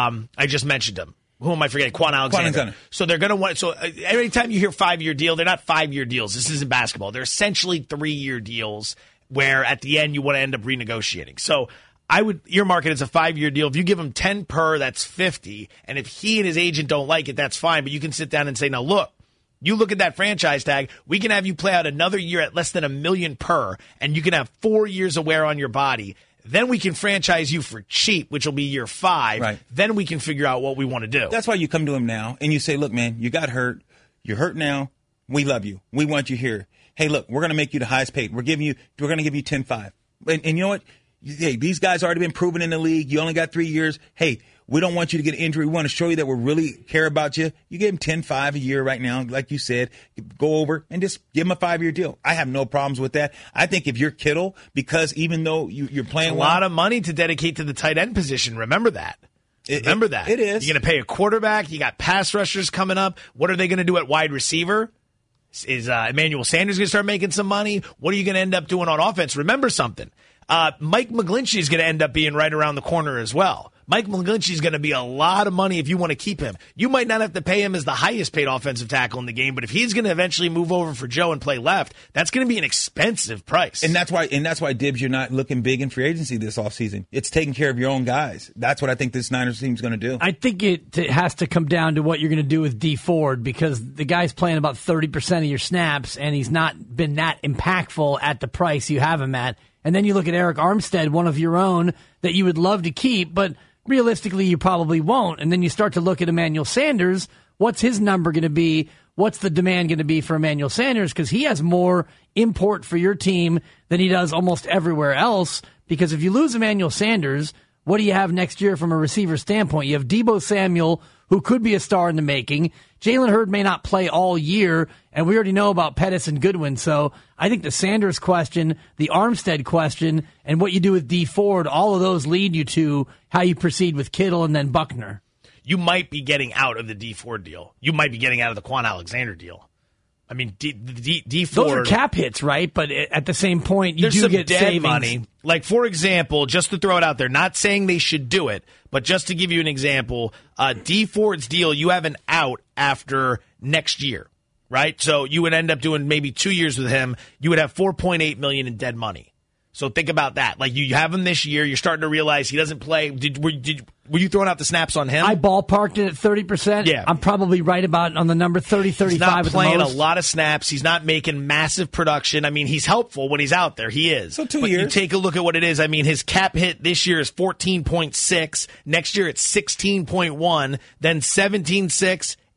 S2: I just mentioned him. Who am I forgetting? Quan Alexander. So they're going to want, so every time you hear 5-year deal, they're not 5-year deals. This isn't basketball. They're essentially 3-year deals where at the end you want to end up renegotiating. So I would earmark it as a 5-year deal. If you give him 10 per, that's 50. And if he and his agent don't like it, that's fine. But you can sit down and say, now look, you look at that franchise tag, we can have you play out another year at less than $1 million per, and you can have 4 years of wear on your body. Then we can franchise you for cheap, which will be year 5.
S3: Right.
S2: Then we can figure out what we want to do.
S3: That's why you come to him now and you say, look, man, you got hurt. You're hurt now. We love you. We want you here. Hey, look, we're going to make you the highest paid. We're going to give you 10-5. And you know what? Hey, these guys already been proven in the league. You only got 3 years. Hey, we don't want you to get injured. We want to show you that we really care about you. You give him 10-5 a year right now, like you said. Go over and just give him a 5-year deal. I have no problems with that. I think if you're Kittle, because even though you're playing
S2: a lot of money to dedicate to the tight end position. Remember that. Remember that.
S3: It is.
S2: You're going to pay a quarterback. You got pass rushers coming up. What are they going to do at wide receiver? Is Emmanuel Sanders going to start making some money? What are you going to end up doing on offense? Remember something. Mike McGlinchey is going to end up being right around the corner as well. Mike McGlinchey is going to be a lot of money if you want to keep him. You might not have to pay him as the highest paid offensive tackle in the game, but if he's going to eventually move over for Joe and play left, that's going to be an expensive price.
S3: And that's why Dibs, you're not looking big in free agency this offseason. It's taking care of your own guys. That's what I think this Niners team is going to do.
S4: I think it has to come down to what you're going to do with D Ford because the guy's playing about 30% of your snaps, and he's not been that impactful at the price you have him at. And then you look at Eric Armstead, one of your own that you would love to keep, but realistically you probably won't. And then you start to look at Emmanuel Sanders. What's his number going to be? What's the demand going to be for Emmanuel Sanders? Because he has more import for your team than he does almost everywhere else. Because if you lose Emmanuel Sanders, what do you have next year from a receiver standpoint? You have Deebo Samuel, who could be a star in the making. Jalen Hurd may not play all year, and we already know about Pettis and Goodwin. So I think the Sanders question, the Armstead question, and what you do with D Ford, all of those lead you to how you proceed with Kittle and then Buckner.
S2: You might be getting out of the D Ford deal. You might be getting out of the Quan Alexander deal. I mean, D Ford.
S4: Those are cap hits, right? But at the same point, you do get
S2: dead
S4: savings.
S2: Money. Like, for example, just to throw it out there, not saying they should do it, but just to give you an example, D Ford's deal, you have an out after next year, right? So you would end up doing maybe 2 years with him. You would have $4.8 million in dead money. So think about that. Like, you have him this year. You're starting to realize he doesn't play. Were you throwing out the snaps on him?
S4: I ballparked it at 30%.
S2: Yeah.
S4: I'm probably right about on the number 30, 35.
S2: He's not playing
S4: a
S2: a lot of snaps. He's not making massive production. I mean, he's helpful when he's out there. He is.
S3: So 2
S2: but
S3: years.
S2: You take a look at what it is. I mean, his cap hit this year is 14.6. Next year it's 16.1. Then 17.6,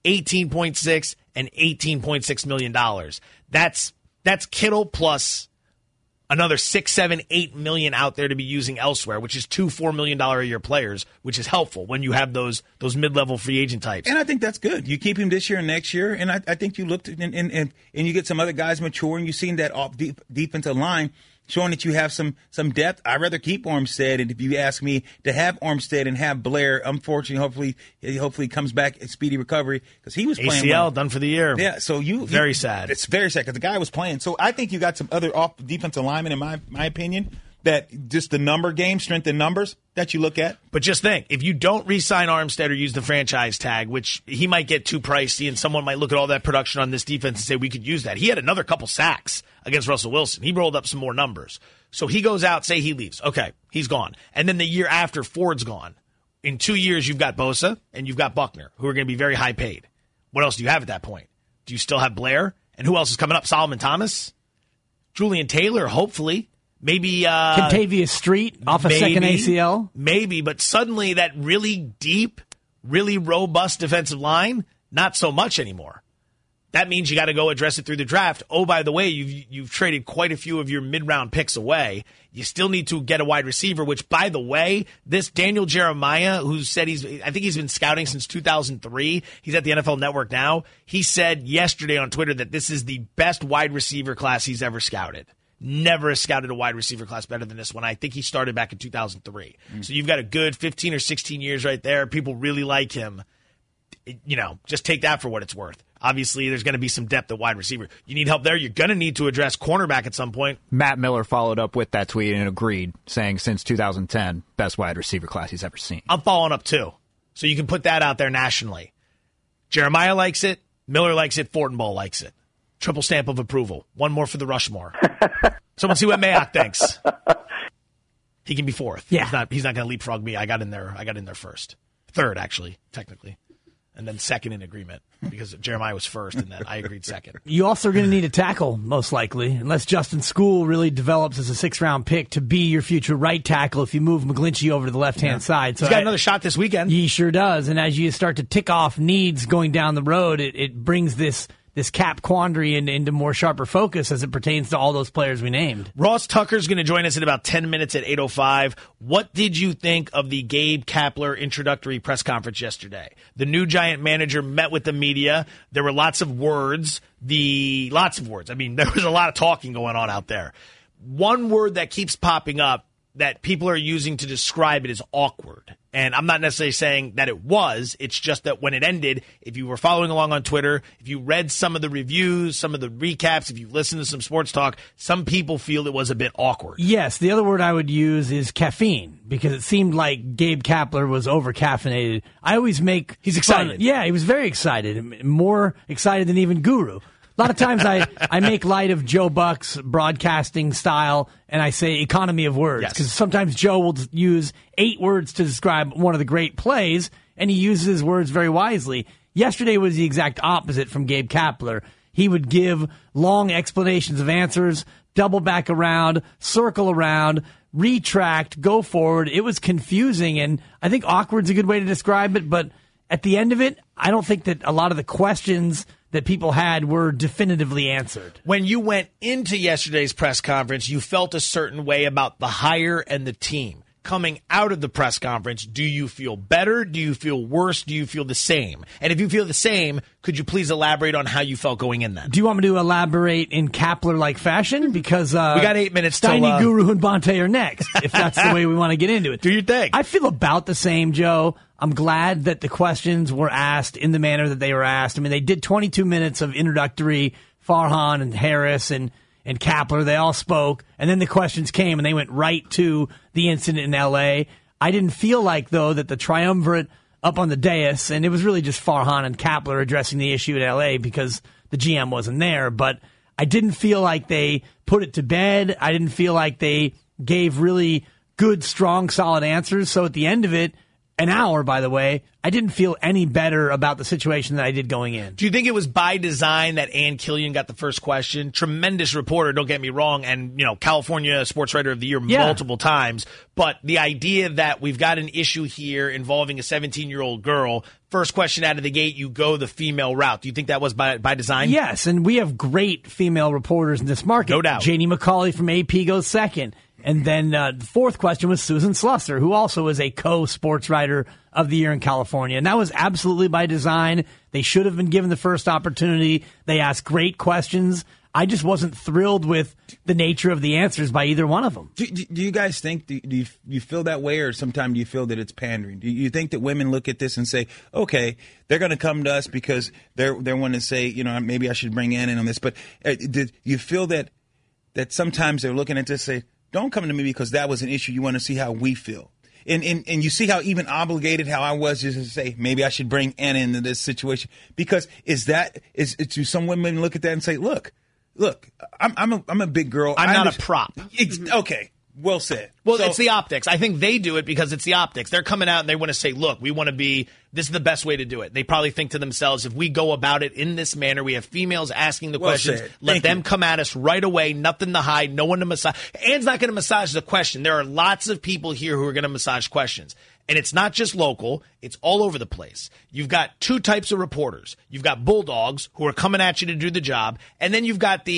S2: $18.6 and $18.6 million. That's Kittle plus another $6, $7, $8 million out there to be using elsewhere, which is two $4 million a year players, which is helpful when you have those mid-level free agent types.
S3: And I think that's good. You keep him this year and next year, and I think you looked and you get some other guys mature, and you've seen that off defensive line showing that you have some depth. I'd rather keep Armstead, and if you ask me to have Armstead and have Blair, unfortunately, hopefully comes back in speedy recovery because he was playing
S2: ACL
S3: well.
S2: Done for the year.
S3: Yeah, so
S2: very sad.
S3: It's very sad because the guy was playing. So I think you got some other off defensive linemen, in my opinion, that just the number game, strength in numbers that you look at.
S2: But just think, if you don't re-sign Armstead or use the franchise tag, which he might get too pricey, and someone might look at all that production on this defense and say we could use that. He had another couple sacks against Russell Wilson. He rolled up some more numbers. So he goes out, say he leaves. Okay, he's gone. And then the year after, Ford's gone. In 2 years, you've got Bosa and you've got Buckner, who are going to be very high paid. What else do you have at that point? Do you still have Blair? And who else is coming up? Solomon Thomas? Julian Taylor, hopefully. Maybe
S4: Contavious Street off a second ACL.
S2: Maybe, but suddenly that really deep, really robust defensive line, not so much anymore. That means you got to go address it through the draft. Oh, by the way, you've traded quite a few of your mid-round picks away. You still need to get a wide receiver, which, by the way, this Daniel Jeremiah, who said I think he's been scouting since 2003. He's at the NFL Network now. He said yesterday on Twitter that this is the best wide receiver class he's ever scouted. Never has scouted a wide receiver class better than this one. I think he started back in 2003. So you've got a good 15 or 16 years right there. People really like him. Just take that for what it's worth. Obviously, there's going to be some depth at wide receiver. You need help there. You're going to need to address cornerback at some point.
S9: Matt Miller followed up with that tweet and agreed, saying since 2010, best wide receiver class he's ever seen.
S2: I'm following up, too. So you can put that out there nationally. Jeremiah likes it. Miller likes it. Fortenbaugh likes it. Triple stamp of approval. One more for the Rushmore. Someone see what Mayock thinks. He can be fourth.
S4: Yeah.
S2: He's not going to leapfrog me. I got in there first. Third, actually, technically. And then second in agreement because Jeremiah was first and then I agreed second.
S4: You also are going to need a tackle, most likely, unless Justin School really develops as a 6th-round pick to be your future right tackle if you move McGlinchey over to the left-hand side. So
S2: he's got another shot this weekend.
S4: He sure does. And as you start to tick off needs going down the road, it brings this cap quandary into more sharper focus as it pertains to all those players we named.
S2: Ross Tucker's going to join us in about 10 minutes at 8:05. What did you think of the Gabe Kapler introductory press conference yesterday? The new Giant manager met with the media. There were lots of words. I mean, there was a lot of talking going on out there. One word that keeps popping up that people are using to describe it is awkward. And I'm not necessarily saying that it was. It's just that when it ended, if you were following along on Twitter, if you read some of the reviews, some of the recaps, if you listened to some sports talk, some people feel it was a bit awkward.
S4: Yes, the other word I would use is caffeine because it seemed like Gabe Kapler was over-caffeinated. I always make
S2: He's excited.
S4: Yeah, he was very excited, more excited than even Guru. A lot of times I make light of Joe Buck's broadcasting style and I say economy of words because sometimes Joe will use 8 words to describe one of the great plays and he uses his words very wisely. Yesterday was the exact opposite from Gabe Kapler. He would give long explanations of answers, double back around, circle around, retract, go forward. It was confusing and I think awkward's a good way to describe it, but at the end of it, I don't think that a lot of the questions that people had were definitively answered.
S2: When you went into yesterday's press conference, you felt a certain way about the hire and the team. Coming out of the press conference, do you feel better? Do you feel worse? Do you feel the same? And if you feel the same, could you please elaborate on how you felt going in then?
S4: Do you want me to elaborate in Kapler-like fashion? Because we
S2: got 8 minutes till
S4: Steiny, Guru, and Bonte are next, if that's the way we want to get into it.
S2: Do you think?
S4: I feel about the same, Joe. I'm glad that the questions were asked in the manner that they were asked. I mean, they did 22 minutes of introductory, Farhan and Harris and Kapler. They all spoke, and then the questions came, and they went right to the incident in L.A. I didn't feel like, though, that the triumvirate up on the dais, and it was really just Farhan and Kapler addressing the issue at L.A. because the GM wasn't there, but I didn't feel like they put it to bed. I didn't feel like they gave really good, strong, solid answers. So at the end of it, an hour, by the way, I didn't feel any better about the situation than I did going in.
S2: Do you think it was by design that Ann Killian got the first question? Tremendous reporter, don't get me wrong, and California Sports Writer of the Year multiple times. But the idea that we've got an issue here involving a 17-year-old girl, first question out of the gate, you go the female route. Do you think that was by design?
S4: Yes, and we have great female reporters in this market.
S2: No doubt.
S4: Janie McCauley from AP goes second. And then the fourth question was Susan Slusser, who also is a co-sports writer of the year in California. And that was absolutely by design. They should have been given the first opportunity. They asked great questions. I just wasn't thrilled with the nature of the answers by either one of them.
S3: Do you guys think, do you feel that way, or sometimes do you feel that it's pandering? Do you think that women look at this and say, okay, they're going to come to us because they're wanting to say, maybe I should bring Ann in on this. But did you feel that sometimes they're looking at this and say, don't come to me because that was an issue. You want to see how we feel. And you see how even obligated how I was just to say, maybe I should bring Anna into this situation. Because do some women look at that and say, look, I'm a big girl.
S2: I'm not a prop.
S3: Okay. Well said.
S2: Well, it's the optics. I think they do it because it's the optics. They're coming out and they want to say, look, we want to be, this is the best way to do it. They probably think to themselves, if we go about it in this manner, we have females asking the questions, let them come at us right away, nothing to hide, no one to massage. Ann's not going to massage the question. There are lots of people here who are going to massage questions. And it's not just local, it's all over the place. You've got two types of reporters. You've got bulldogs who are coming at you to do the job, and then you've got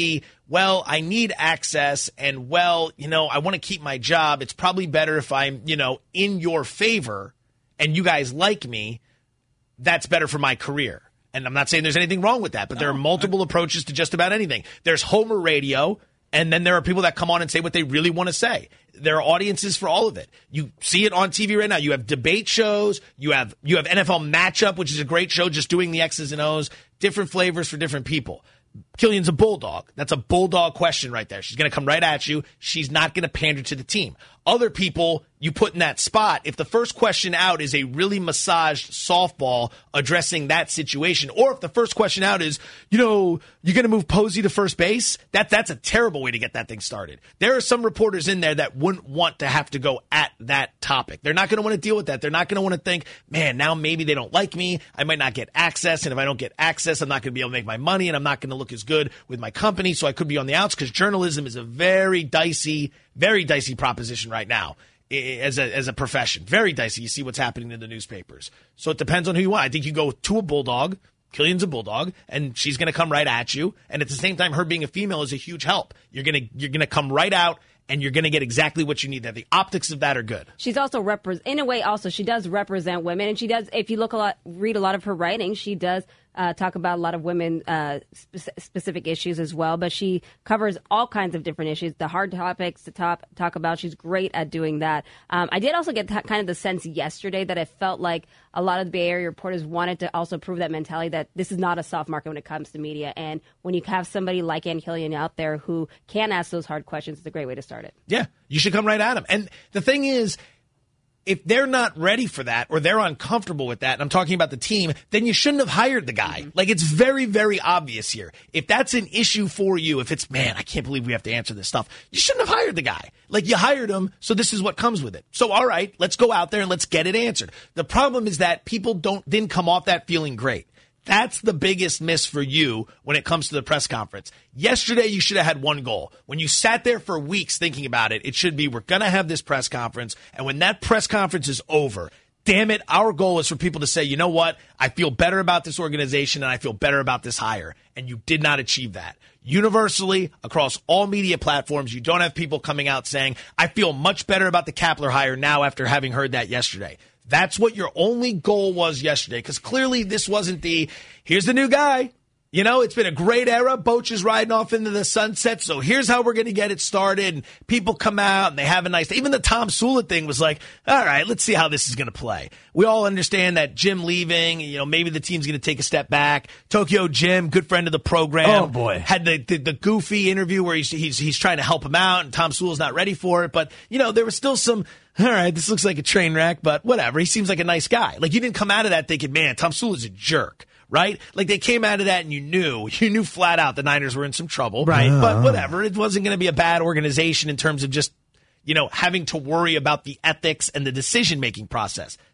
S2: I need access, and I want to keep my job. It's probably better if I'm, in your favor and you guys like me. That's better for my career. And I'm not saying there's anything wrong with that, but there are multiple approaches to just about anything. There's Homer radio. And then there are people that come on and say what they really want to say. There are audiences for all of it. You see it on TV right now. You have debate shows. You have NFL Matchup, which is a great show, just doing the X's and O's, different flavors for different people. Killian's a bulldog. That's a bulldog question right there. She's going to come right at you. She's not going to pander to the team. Other people you put in that spot, if the first question out is a really massaged softball addressing that situation, or if the first question out is, you're going to move Posey to first base, that's a terrible way to get that thing started. There are some reporters in there that wouldn't want to have to go at that topic. They're not going to want to deal with that. They're not going to want to think, man, now maybe they don't like me. I might not get access, and if I don't get access, I'm not going to be able to make my money, and I'm not going to look as good with my company, so I could be on the outs, because journalism is a very dicey proposition right now as a profession. Very dicey. You see what's happening in the newspapers. So it depends on who you want. I think you go to a bulldog. Killian's a bulldog, and she's going to come right at you. And at the same time, her being a female is a huge help. You're gonna come right out, and you're going to get exactly what you need there. The optics of that are good.
S7: She's also in a way, also she does represent women, and she does. If you read a lot of her writing, she does talk about a lot of women specific issues as well. But she covers all kinds of different issues, the hard topics to talk about. She's great at doing that. I did also get kind of the sense yesterday that it felt like a lot of the Bay Area reporters wanted to also prove that mentality that this is not a soft market when it comes to media. And when you have somebody like Ann Killian out there who can ask those hard questions, it's a great way to start it.
S2: Yeah, you should come right at them. And the thing is, if they're not ready for that or they're uncomfortable with that, and I'm talking about the team, then you shouldn't have hired the guy. Mm-hmm. Like, it's very, very obvious here. If that's an issue for you, if it's, man, I can't believe we have to answer this stuff, you shouldn't have hired the guy. Like, you hired him, so this is what comes with it. So, all right, let's go out there and let's get it answered. The problem is that people didn't come off that feeling great. That's the biggest miss for you when it comes to the press conference. Yesterday, you should have had one goal. When you sat there for weeks thinking about it, it should be, we're going to have this press conference, and when that press conference is over, damn it, our goal is for people to say, you know what, I feel better about this organization and I feel better about this hire. And you did not achieve that. Universally, across all media platforms, you don't have people coming out saying, I feel much better about the Kapler hire now after having heard that yesterday. That's what your only goal was yesterday, because clearly this wasn't here's the new guy. It's been a great era. Boch is riding off into the sunset, so here's how we're going to get it started. And people come out, and they have a nice day. Even the Tom Sula thing was like, all right, let's see how this is going to play. We all understand that Jim leaving, maybe the team's going to take a step back. Tokyo Jim, good friend of the program.
S4: Oh, boy.
S2: Had the goofy interview where he's trying to help him out, and Tom Sula's not ready for it. But, there was still some, all right, this looks like a train wreck, but whatever. He seems like a nice guy. Like, you didn't come out of that thinking, man, Tom Sula's a jerk. Right? Like, they came out of that and you knew flat out the Niners were in some trouble.
S4: Right.
S2: But whatever. It wasn't going to be a bad organization in terms of just, having to worry about the ethics and the decision-making process.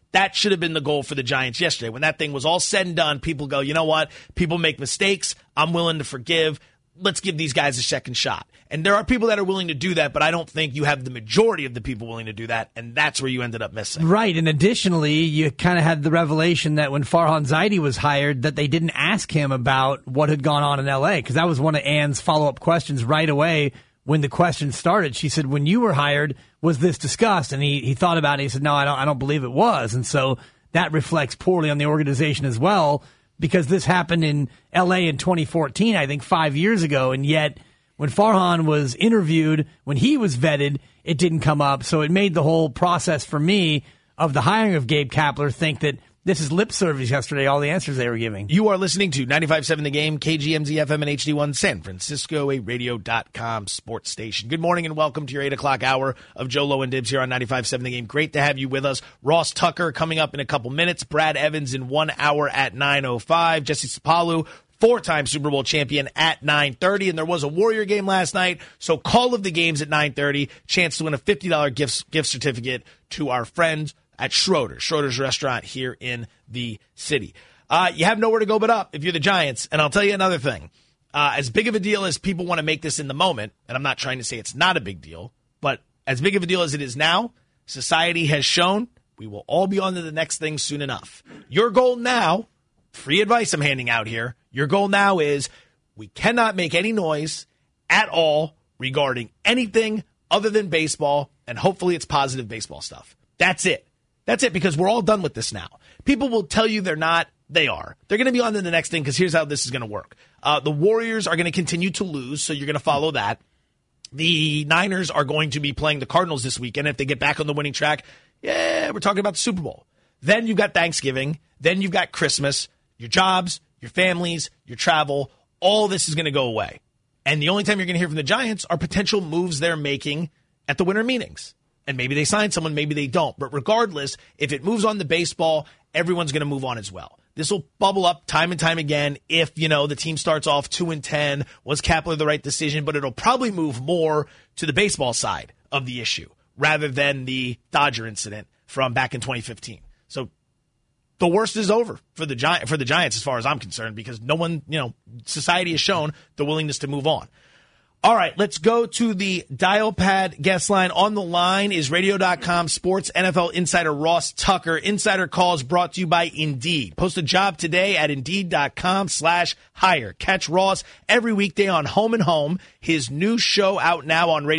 S2: That should have been the goal for the Giants yesterday. When that thing was all said and done, people go, you know what? People make mistakes. I'm willing to forgive. Let's give these guys a second shot. And there are people that are willing to do that, but I don't think you have the majority of the people willing to do that, and that's where you ended up missing.
S4: Right, and additionally, you kind of had the revelation that when Farhan Zaidi was hired, that they didn't ask him about what had gone on in L.A., because that was one of Ann's follow-up questions right away when the question started. She said, when you were hired, was this discussed? And he thought about it. He said, no, I don't believe it was. And so that reflects poorly on the organization as well, because this happened in L.A. in 2014, I think 5 years ago, and yet when Farhan was interviewed, when he was vetted, it didn't come up. So it made the whole process for me of the hiring of Gabe Kapler think that this is lip service yesterday, all the answers they were giving.
S2: You are listening to 95.7 The Game, KGMZ FM and HD1 San Francisco, a radio.com sports station. Good morning and welcome to your 8 o'clock hour of Joe Low and Dibs here on 95.7 The Game. Great to have you with us. Ross Tucker coming up in a couple minutes. Brad Evans in 1 hour at 9:05. Jesse Sapalu, four-time Super Bowl champion, at 9:30. And there was a Warrior game last night, so call of the games at 9:30. Chance to win a $50 gift certificate to our friends at Schroeder's Restaurant here in the city. You have nowhere to go but up if you're the Giants. And I'll tell you another thing. As big of a deal as people want to make this in the moment, and I'm not trying to say it's not a big deal, but as big of a deal as it is now, society has shown we will all be on to the next thing soon enough. Your goal now, free advice I'm handing out here, your goal now is we cannot make any noise at all regarding anything other than baseball, and hopefully it's positive baseball stuff. That's it. That's it, because we're all done with this now. People will tell you they're not. They are. They're going to be on to the next thing, because here's how this is going to work. The Warriors are going to continue to lose, so you're going to follow that. The Niners are going to be playing the Cardinals this weekend. If they get back on the winning track, yeah, we're talking about the Super Bowl. Then you've got Thanksgiving. Then you've got Christmas, your jobs, your families, your travel. All this is going to go away. And the only time you're going to hear from the Giants are potential moves they're making at the winter meetings. And maybe they sign someone, maybe they don't. But regardless, if it moves on to baseball, everyone's going to move on as well. This will bubble up time and time again if, the team starts off 2-10. Was Kapler the right decision? But it'll probably move more to the baseball side of the issue rather than the Dodger incident from back in 2015. So the worst is over for the Giants as far as I'm concerned, because no one, society has shown the willingness to move on. All right, let's go to the dial pad guest line. On the line is radio.com sports NFL insider Ross Tucker. Insider calls brought to you by Indeed. Post a job today at Indeed.com/hire. Catch Ross every weekday on Home and Home. His new show out now on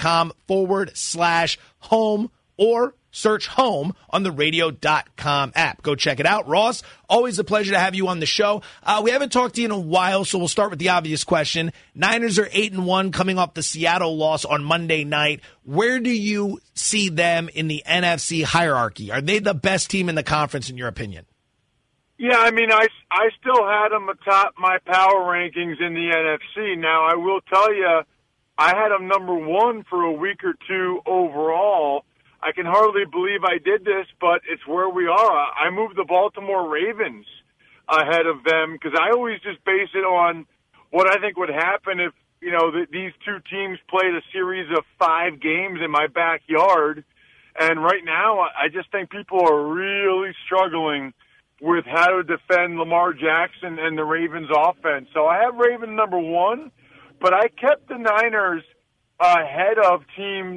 S2: radio.com/home, or search home on the radio.com app. Go check it out. Ross, always a pleasure to have you on the show. We haven't talked to you in a while, so we'll start with the obvious question. Niners are 8-1 coming off the Seattle loss on Monday night. Where do you see them in the NFC hierarchy? Are they the best team in the conference, in your opinion?
S10: Yeah, I still had them atop my power rankings in the NFC. Now, I will tell you, I had them number one for a week or two overall. I can hardly believe I did this, but it's where we are. I moved the Baltimore Ravens ahead of them because I always just base it on what I think would happen if, these two teams played a series of 5 games in my backyard. And right now, I just think people are really struggling with how to defend Lamar Jackson and the Ravens offense. So I have Ravens number one, but I kept the Niners ahead of teams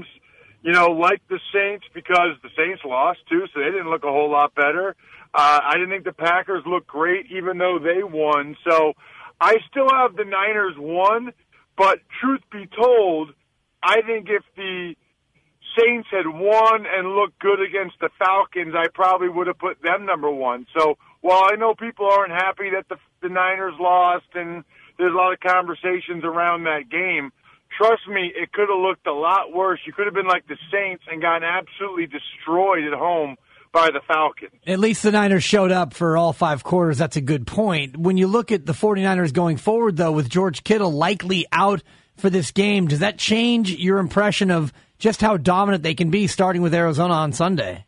S10: like the Saints, because the Saints lost too, so they didn't look a whole lot better. I didn't think the Packers looked great, even though they won. So I still have the Niners one, but truth be told, I think if the Saints had won and looked good against the Falcons, I probably would have put them number one. So while I know people aren't happy that the Niners lost, and there's a lot of conversations around that game, trust me, it could have looked a lot worse. You could have been like the Saints and gotten absolutely destroyed at home by the Falcons.
S4: At least the Niners showed up for all 5 quarters. That's a good point. When you look at the 49ers going forward, though, with George Kittle likely out for this game, does that change your impression of just how dominant they can be starting with Arizona on Sunday?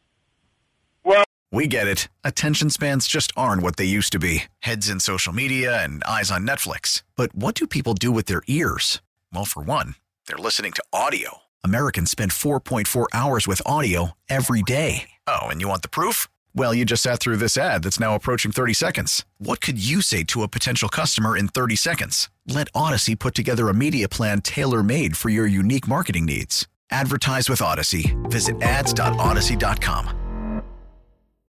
S10: Well,
S11: we get it. Attention spans just aren't what they used to be. Heads in social media and eyes on Netflix. But what do people do with their ears? Well, for one, they're listening to audio. Americans spend 4.4 hours with audio every day. Oh, and you want the proof? Well, you just sat through this ad that's now approaching 30 seconds. What could you say to a potential customer in 30 seconds? Let Odyssey put together a media plan tailor-made for your unique marketing needs. Advertise with Odyssey. Visit ads.odyssey.com.